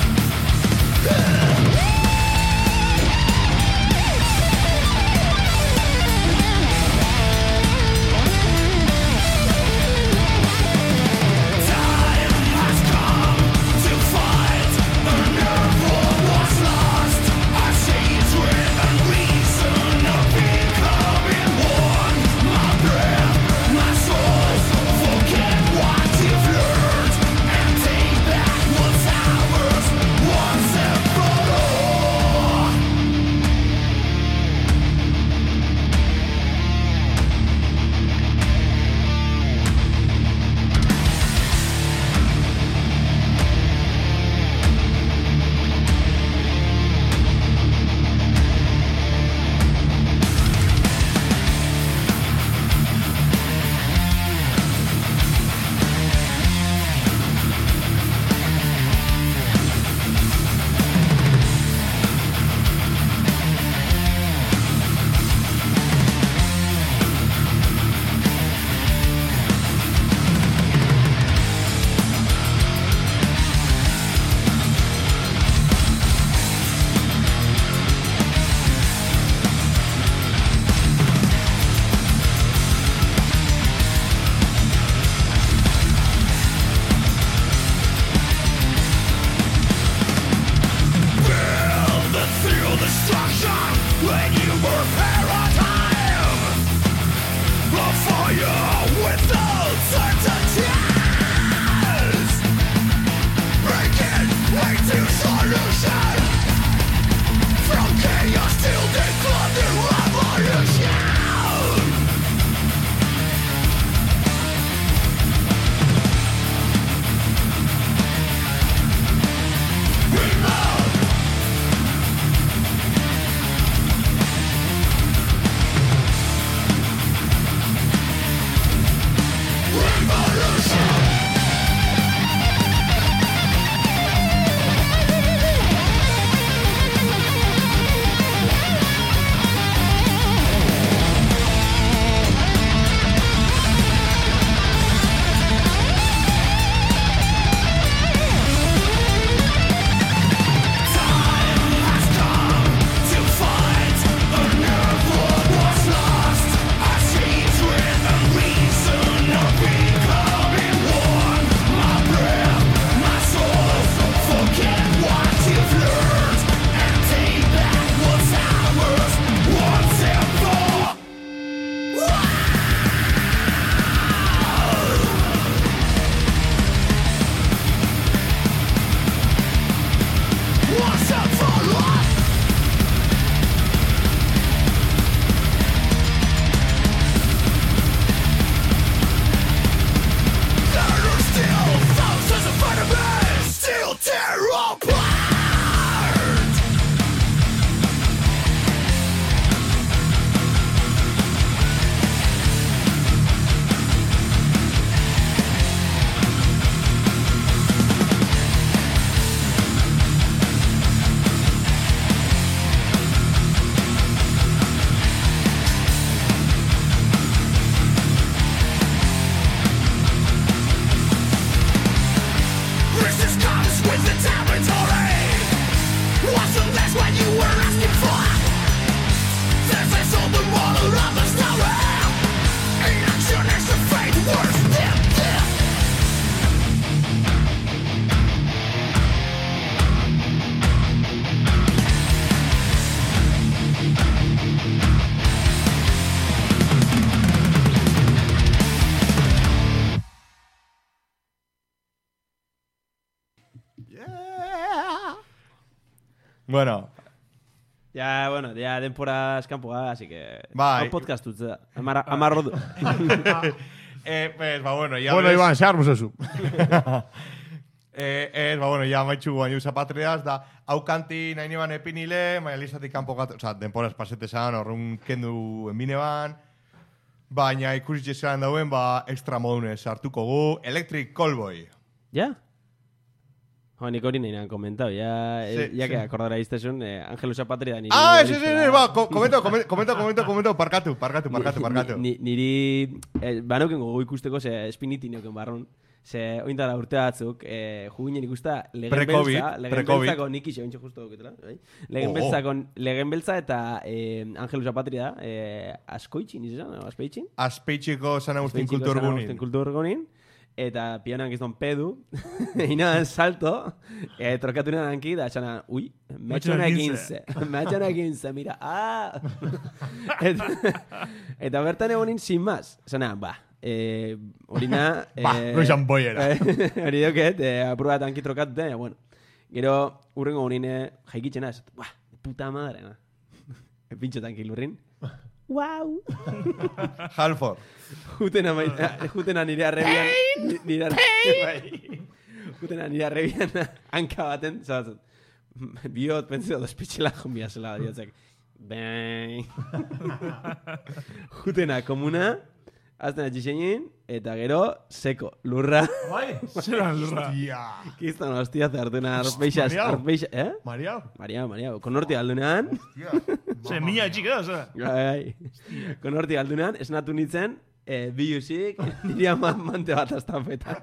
A: Bueno,
B: Ja, bueno, ja denpora eskampoa, así que...
A: Bai.
B: Hau podcast utze da. Amar, amarro du.
A: eh, pues, ba, bueno, ya
C: Bueno,
A: ves-
C: Iban, xar musezu.
A: Eh, ez, ba, bueno, ja maitxu baino zapatreaz, da, hau kanti nahi neban epinile, maia lizatik kanpo gat, oza, denporaz pasete zan, horren kendu enbine ban, baina ikusi zelan dauen, ba, extra modunez hartuko gu, Electric Callboy.
B: Ja? Jo, nik hori nahi nahan komentau, ja,
A: Sí,
B: eh, ja
A: sí.
B: que akordara iztezun, eh, Angelu Zapatri da niri...
A: Ah, ez, ez, ez, ba, ko- komento, komento, komento, komento, komento, parkatu, parkatu, parkatu, parkatu.
B: Ni, ni, niri, eh, banoken gogo ikusteko, ze espiniti neuken barrun. Ze ointara urte batzuk, eh, juginen ikusta legen
A: Pre-Covid,
B: beltza, legen
A: pre-Covid.
B: beltzako nik iso ointxo justo duketela, bai? Legen
A: Oh.
B: beltzako, legen beltza eta eh, Angelu Zapatri da, eh, askoitxin izan, no? Aspeitxin?
A: Azpeitxiko San Agustin
B: Azpeitxiko
A: kultur
B: San Agustin
A: gunin.
B: kulturgunin. Eta pianan gizton pedu, ina salto, e, trokatu nena anki, da esana, ui, metxona ekinze, metxona ekinze, mira, ah! eta, eta bertan egonin sin más, esana, ba, e, horina...
C: Ba, goizan boiera.
B: Hori doket, e, apurua eta anki trokatu, eta, bueno, gero, urrengo honin jaikitzena, esat, ba, puta madre, na. Pintxo tanki lurrin. Wow!
A: Halford.
B: Jutena, mai, jutena nire arrebian... Nire arrebian... Jutena nire arrebian hanka baten, zabatzen. Biot, pentseo, dospitxela jombia zela, diotzek. Bang! Jutena komuna, azten atxixenin, eta gero, seko, lurra.
D: Zeran lurra.
C: Hostia.
B: Kiston, hostia, zartuna, arpeixas,
C: Mariau.
B: arpeixas, eh?
C: Maria?
B: Maria, Maria, konorti aldunean,
D: Ze, mina etxik edo, zera.
B: bai, konorti aldunean, esnatu nintzen, eh, bilusik, nire ama mante bat astafetan.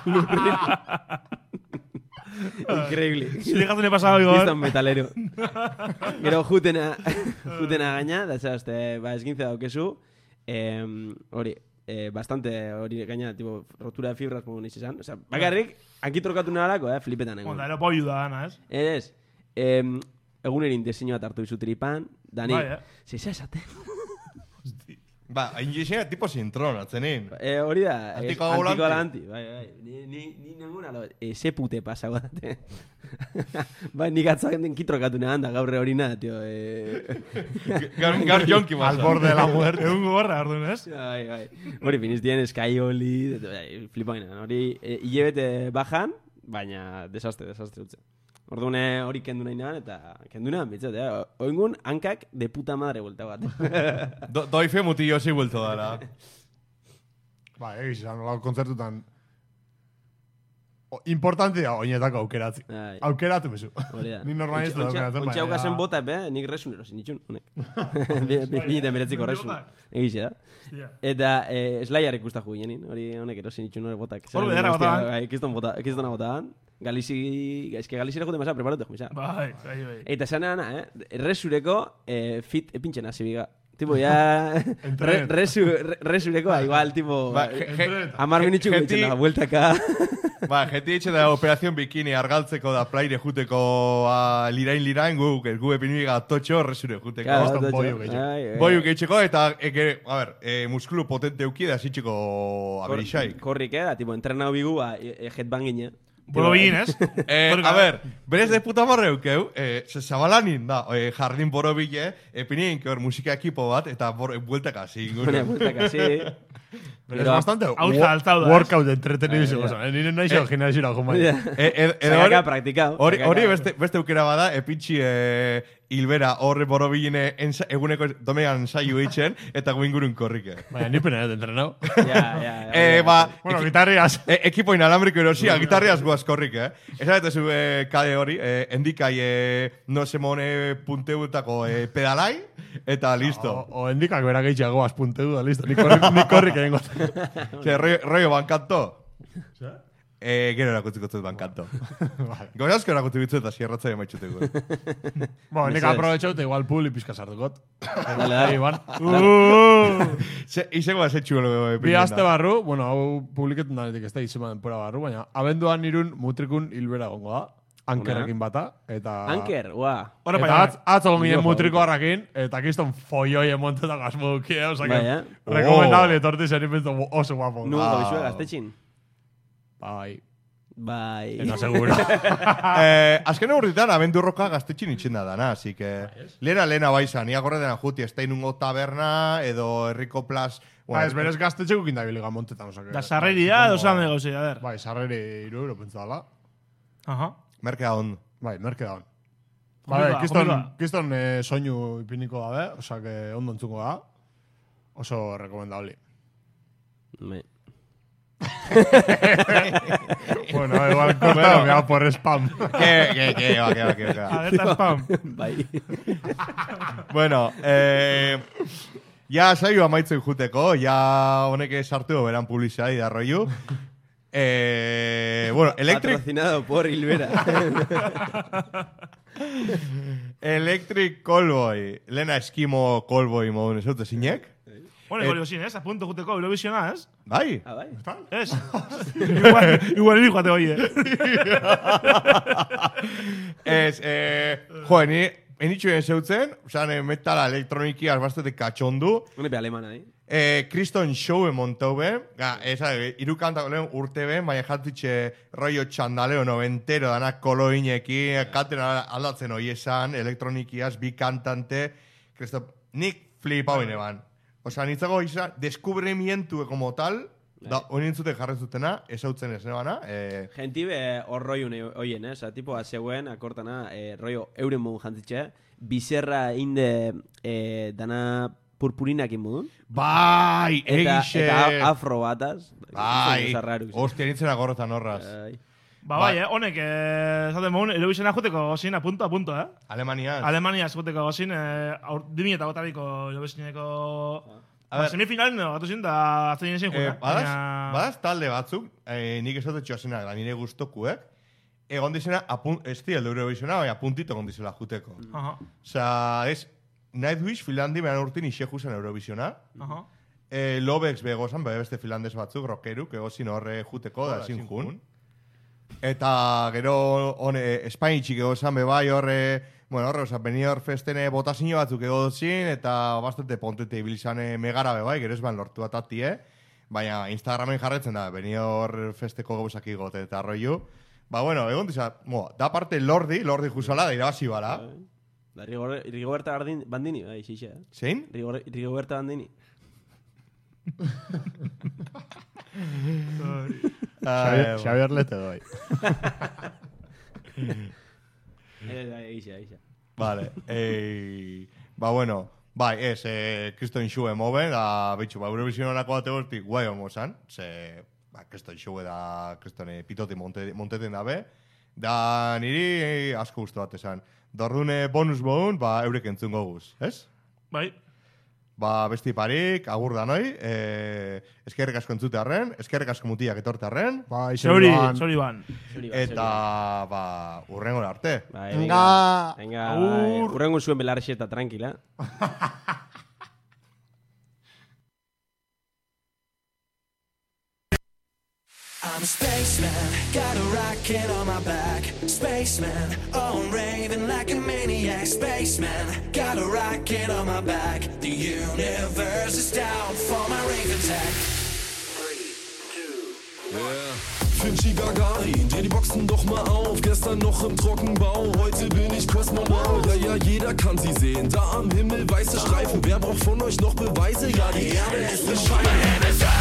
B: Increíble.
D: Zile gaten pasado, Igor.
B: Kiston metalero. Gero jutena, jutena gaina, da zehazte, ba, esgintze daukezu, em, hori, eh, bastante hori gaina, tipo, rotura de fibras, como niz esan. O sea, bakarrik, hanki trokatu nahalako, eh, flipetan egon.
D: Bueno, da, ero poiu da, Ana, ez?
B: Ez, em, egunerin deseinua hartu izu tripan, dani,
D: Bai, eh?
B: zeisa esaten.
A: Ba, injizena tipo sintron, atzenin.
B: Eh, hori da, es,
A: Antiko
B: antiko
A: volante.
B: alanti. Bai, bai. Ni, ni, ni nenguna lo, ese pute pasa date. Bai, nik atzaken den kitrokatu nehan da gaurre hori nada, tío. Eh.
A: Gar, gar jonki
C: Al borde de la muerte.
D: Egun gogorra, orduan, ez?
B: Bai, bai. Hori finiztien Skyoli, bai, flipaina. Hori eh, hilebete bajan, baina desastre, desastre utze. Orduan eh, hori kendu nahi nahan, eta kendu nahan, bitzat, eh? Oingun, hankak de puta madre vuelta bat.
A: Do, doi fe mutillo si vuelto dara.
C: Ba, egiz, izan, lau kontzertutan... O, importante da, oinetako aukeratzi.
B: Bai.
C: Aukeratu bezu.
B: Hori da.
C: Ni normal ez da aukeratzen,
B: Ontxe haukazen bota, be, nik resunero sinitxun, honek. Bi eta meretziko resun. Egize da.
D: Hostia.
B: Eta eh, Slayar ikusta jugenin, hori honek ero sinitxun hori botak.
D: Hor bederra botaban.
B: Bai, kiston bota, kistona botaban. Galizi, eske Galizira jute masa, preparatu, jumisa.
D: Bai, bai, bai.
B: Eta esan ana, eh? Resureko eh, fit epintxen hasi biga. Tipo, ya... re, resu, re, resureko, ba, igual, tipo...
A: Ba, je- je-
B: Amar minitxu
A: Geti-
B: gutxen da, vueltaka.
A: Ba, jeti etxe da operazion bikini argaltzeko da plaire juteko a, lirain lirain gu, gu epinbiga totxo resure juteko.
B: Claro,
C: Boston
B: totxo.
C: boiu gehiago.
B: Ai, ai.
A: Boiu gehitzeko eta, eke, a ber, e, muskulu potente euki da zitxeko aberixaik.
B: Korrik, eh? Tipo, entrenau bigu, ba, e, e, headbangine.
D: Bolo bigin, ez?
A: Eh, a ver, berez de puta marre eukeu, eh, se zabalanin da, eh, jardin borobile, epinin, que hor, musika ekipo bat, eta bor, bueltaka, zin.
B: Hone, vueltaka, sí.
C: Pero es bastante
D: Hauza,
C: wo-
D: altau da,
C: workout entretenido
B: Bai,
C: izango
B: bai.
C: zen. Nire nahi zeo gimnasira joma.
A: Eh, ed, edo
B: Sakaka
A: hori-
B: praktikau.
A: Hori,
B: sakaka.
A: hori beste, beste aukera bada, epitxi eh, hilbera horre borobiline ensa, eguneko domean saio eitzen, eta guingurun korrike.
C: Baina, ni pena dut entrenau.
B: Ja, ja, ja.
A: Eh, ba,
C: Bueno,
A: eki-
C: gitarriaz.
A: E, ekipo inalambriko erosia, gitarriaz guaz korrik, eh? Esa eta zu eh, kade hori, eh, endikai eh, no se mone punteutako eh, pedalai, eta listo.
C: O, o endikak berak eitxeago azpunteu da, listo. Ni korrik, ni korrik egingo.
A: Ze, rollo, rollo bankanto. Eh, gero erakutziko zut bankanto.
C: Vale.
A: Gauzazko erakutzi bitzu eta sierratza emaitxuteko.
C: Bueno, nik
B: Mesedez.
C: aprobetxau eta igual publi pizka sartukot.
B: Dale, dale.
C: Iban.
A: Se, izango bat zetxu lo
C: Bi aste barru, bueno, hau publiketan danetik ez da izema denpora barru, baina abenduan irun mutrikun hilbera gongo da. Ankerrekin bata, eta...
B: Anker, ua.
D: Hora
C: Eta
D: paia.
C: atz, atzo gominen
B: Yo,
C: mutriko harrakin, eta kiston foioi emontetak asmo duki, eh? Osa que,
B: Bai, eh?
C: recomendable etorti zer ipentu oso guapo.
B: Nu,
A: Ah.
B: gabizue gaztetxin.
C: Bai.
B: Bai.
C: Eta seguro.
A: eh, azken urritan, abendurroka gaztetxin itxenda dana, así que... Lena, lena baizan, ia gorre dena juti, esteinungo taberna, edo herriko plaz...
C: Ba, ez berez gaztetxeko kindabiliga montetan, osake.
D: Da sarreria, edo zan negozio, a ver.
C: Bai, sarreri iru euro pentsala.
D: Aha.
A: Merkea on.
C: Bai, merke da on.
D: Komika,
C: Bai, kiston,
D: komika.
C: kiston eh, soinu ipiniko dabe, osake ondo entzuko da. Oso rekomendable.
B: Bai.
C: Bueno, igual corta, me hago por spam.
A: Que, que, que, va, que, va, que, va.
D: Alerta spam.
B: Bai.
A: Bueno, eh... Ja, saio amaitzen juteko, ja honek sartu beran publizidadi da rollo. Eh, bueno, Electric...
B: Patrocinado por Ilbera.
A: Electric Callboy. Lena Eskimo Callboy modun ez dut zinek.
D: Bueno, igual sin, ¿eh? A punto juteko Eurovisiona, ¿es?
A: Bai?
B: Ah, bai.
D: Es. igual, igual hijo te oye.
A: Ez, eh... Jo, ni... Enitxu egin zeutzen, osan, metala elektroniki azbaztete katxondu.
B: Hone pe alemana, eh?
A: Eh, Kriston show montau be, ga, esa, iru kantako lehen urte ben, baina jatitxe rollo txandaleo noventero danak koloineki, katen aldatzen hoi esan, elektronikiaz, bi kantante, Kriston, nik flipau ineban. Osa, nintzago izan, deskubrimientu como tal, da, hori nintzute jarren zutena, ezautzen ez nebana. Eh,
B: Gentibe horroiun oien, eh? Osa, tipo, zegoen, akortana, eh, rollo euren modun jantzitxe, bizerra inde eh, dana purpurinakin modun.
A: bai,
B: Eta,
A: egixe!
B: eta afro bataz.
A: Bai,
B: Ostia,
A: hostia, nintzen agorrotan horraz.
D: Ba, bai, eh? Honek, eh, zaten mogun, Eurovisiona juteko gozin, a punto, a punto, eh?
A: Alemaniaz.
D: Alemania juteko gozin, eh, aur, dimi eta botabiko Eurovisioneko...
A: A
D: Ba,
A: ver.
D: semifinalen no, gatu zin, da atzen jen
A: Eh,
D: juna.
A: badaz, badaz talde batzuk, eh, nik esate txoazenak da nire gustokuek, egon dizena, apun, ez di, el Eurovisiona, baina puntito egon dizela juteko.
D: Aha,
A: Osa, ez, Nightwish Finlandi behan urtin iseku zen Eurovisiona,
D: aha.
A: eh, Lobex begozan, bebe beste finlandes batzuk, rockeruk, egozin horre juteko, da ezin jun. Eta gero, hone, Espainitxik egozan, bebai horre, bueno, horre, oza, Benidorm Festene botazio batzuk egozin, eta bastante pontete ibilizane megara bebai, gero ez ban lortu atatie, baina Instagramen jarretzen da, Benidorm Festeko gauzak igote eta arroiu. Ba, bueno, egon diza, mo, da parte Lordi, Lordi jusala, da irabazi bala.
B: Da, Rigor- Rigoberta Bardin- Bandini, bai, xixe, eh?
A: Zein?
B: Rigor- Rigoberta Bandini.
C: Xavier, Xavier Lete doi.
B: Eh, Eixa, eixa.
A: Vale. Eh, ba, bueno. Bai, ez, eh, Kriston Xue moben, da, bitxu, ba, Eurovisionarako bate hortik guai homo zan, ze, ba, Kriston Xue da, Kriston eh, pitoti monte, monteten dabe, da, niri eh, asko guztu bat esan. Dordune bonus boun, ba, eurek entzungo guz, ez?
D: Bai.
A: Ba, besti parik, agur da noi, eh, eskerrek asko entzute arren, eskerrek asko mutiak etorte arren,
C: Bai,
D: Zori,
C: Xavier.
D: zori ban.
B: Zori ba,
A: eta, ba, urrengora arte.
B: Bai,
C: Venga.
B: venga. Venga, bai. Urrengo zuen belarrexeta, tranquila.
E: I'm a spaceman, got a rocket on my back. Spaceman, oh, I'm raving like a maniac. Spaceman, got a rocket on my back. The universe is down for my rave attack.
G: Finchi Gagarin, dreh die Boxen doch mal auf. Gestern noch im Trockenbau, heute bin ich Kosmonaut. Ja, ja, jeder kann sie sehen, da am Himmel weiße Streifen. Wer braucht von euch noch Beweise? Ja, die Erde ist bescheiden.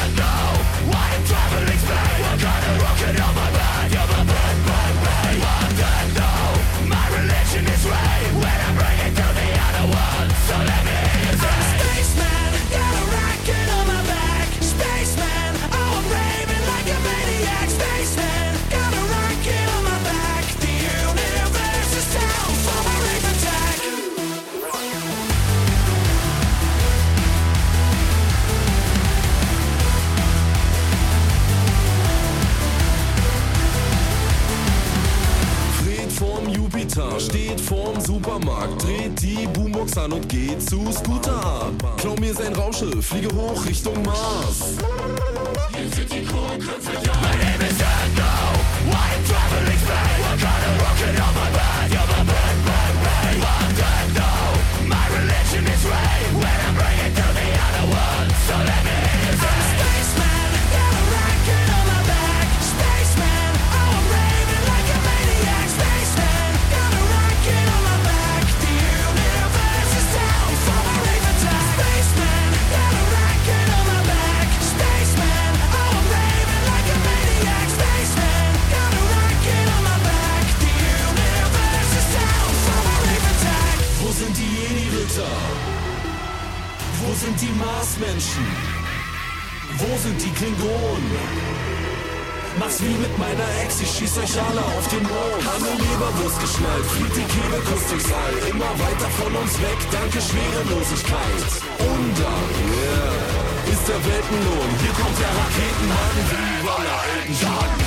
E: Spaceman, got a rocket on my back. Spaceman, oh, I'm raving like a maniac. Spaceman, got a rocket on my back. The universe is down for my rave attack.
G: Fred vorm Jupiter, steht vorm Supermarkt, dreht die Boombox an und geht zu Scooter. Klau mir sein Raumschiff, fliege hoch Richtung Mars.
E: Spaceman, got a rocket on my back. Spaceman, oh, I'm
G: wo sind die Marsmenschen? Wo sind die Klingonen? Mach's wie mit meiner Ex, ich schieß euch alle auf den Mond. Eine Leberwurst geschnallt, fliegt die Kehlekuss durchs All. Immer weiter von uns weg, danke Schwerelosigkeit. Und dann, yeah, ist der Weltenlohn. Hier kommt der Raketenmann, wie Walla, Elton John.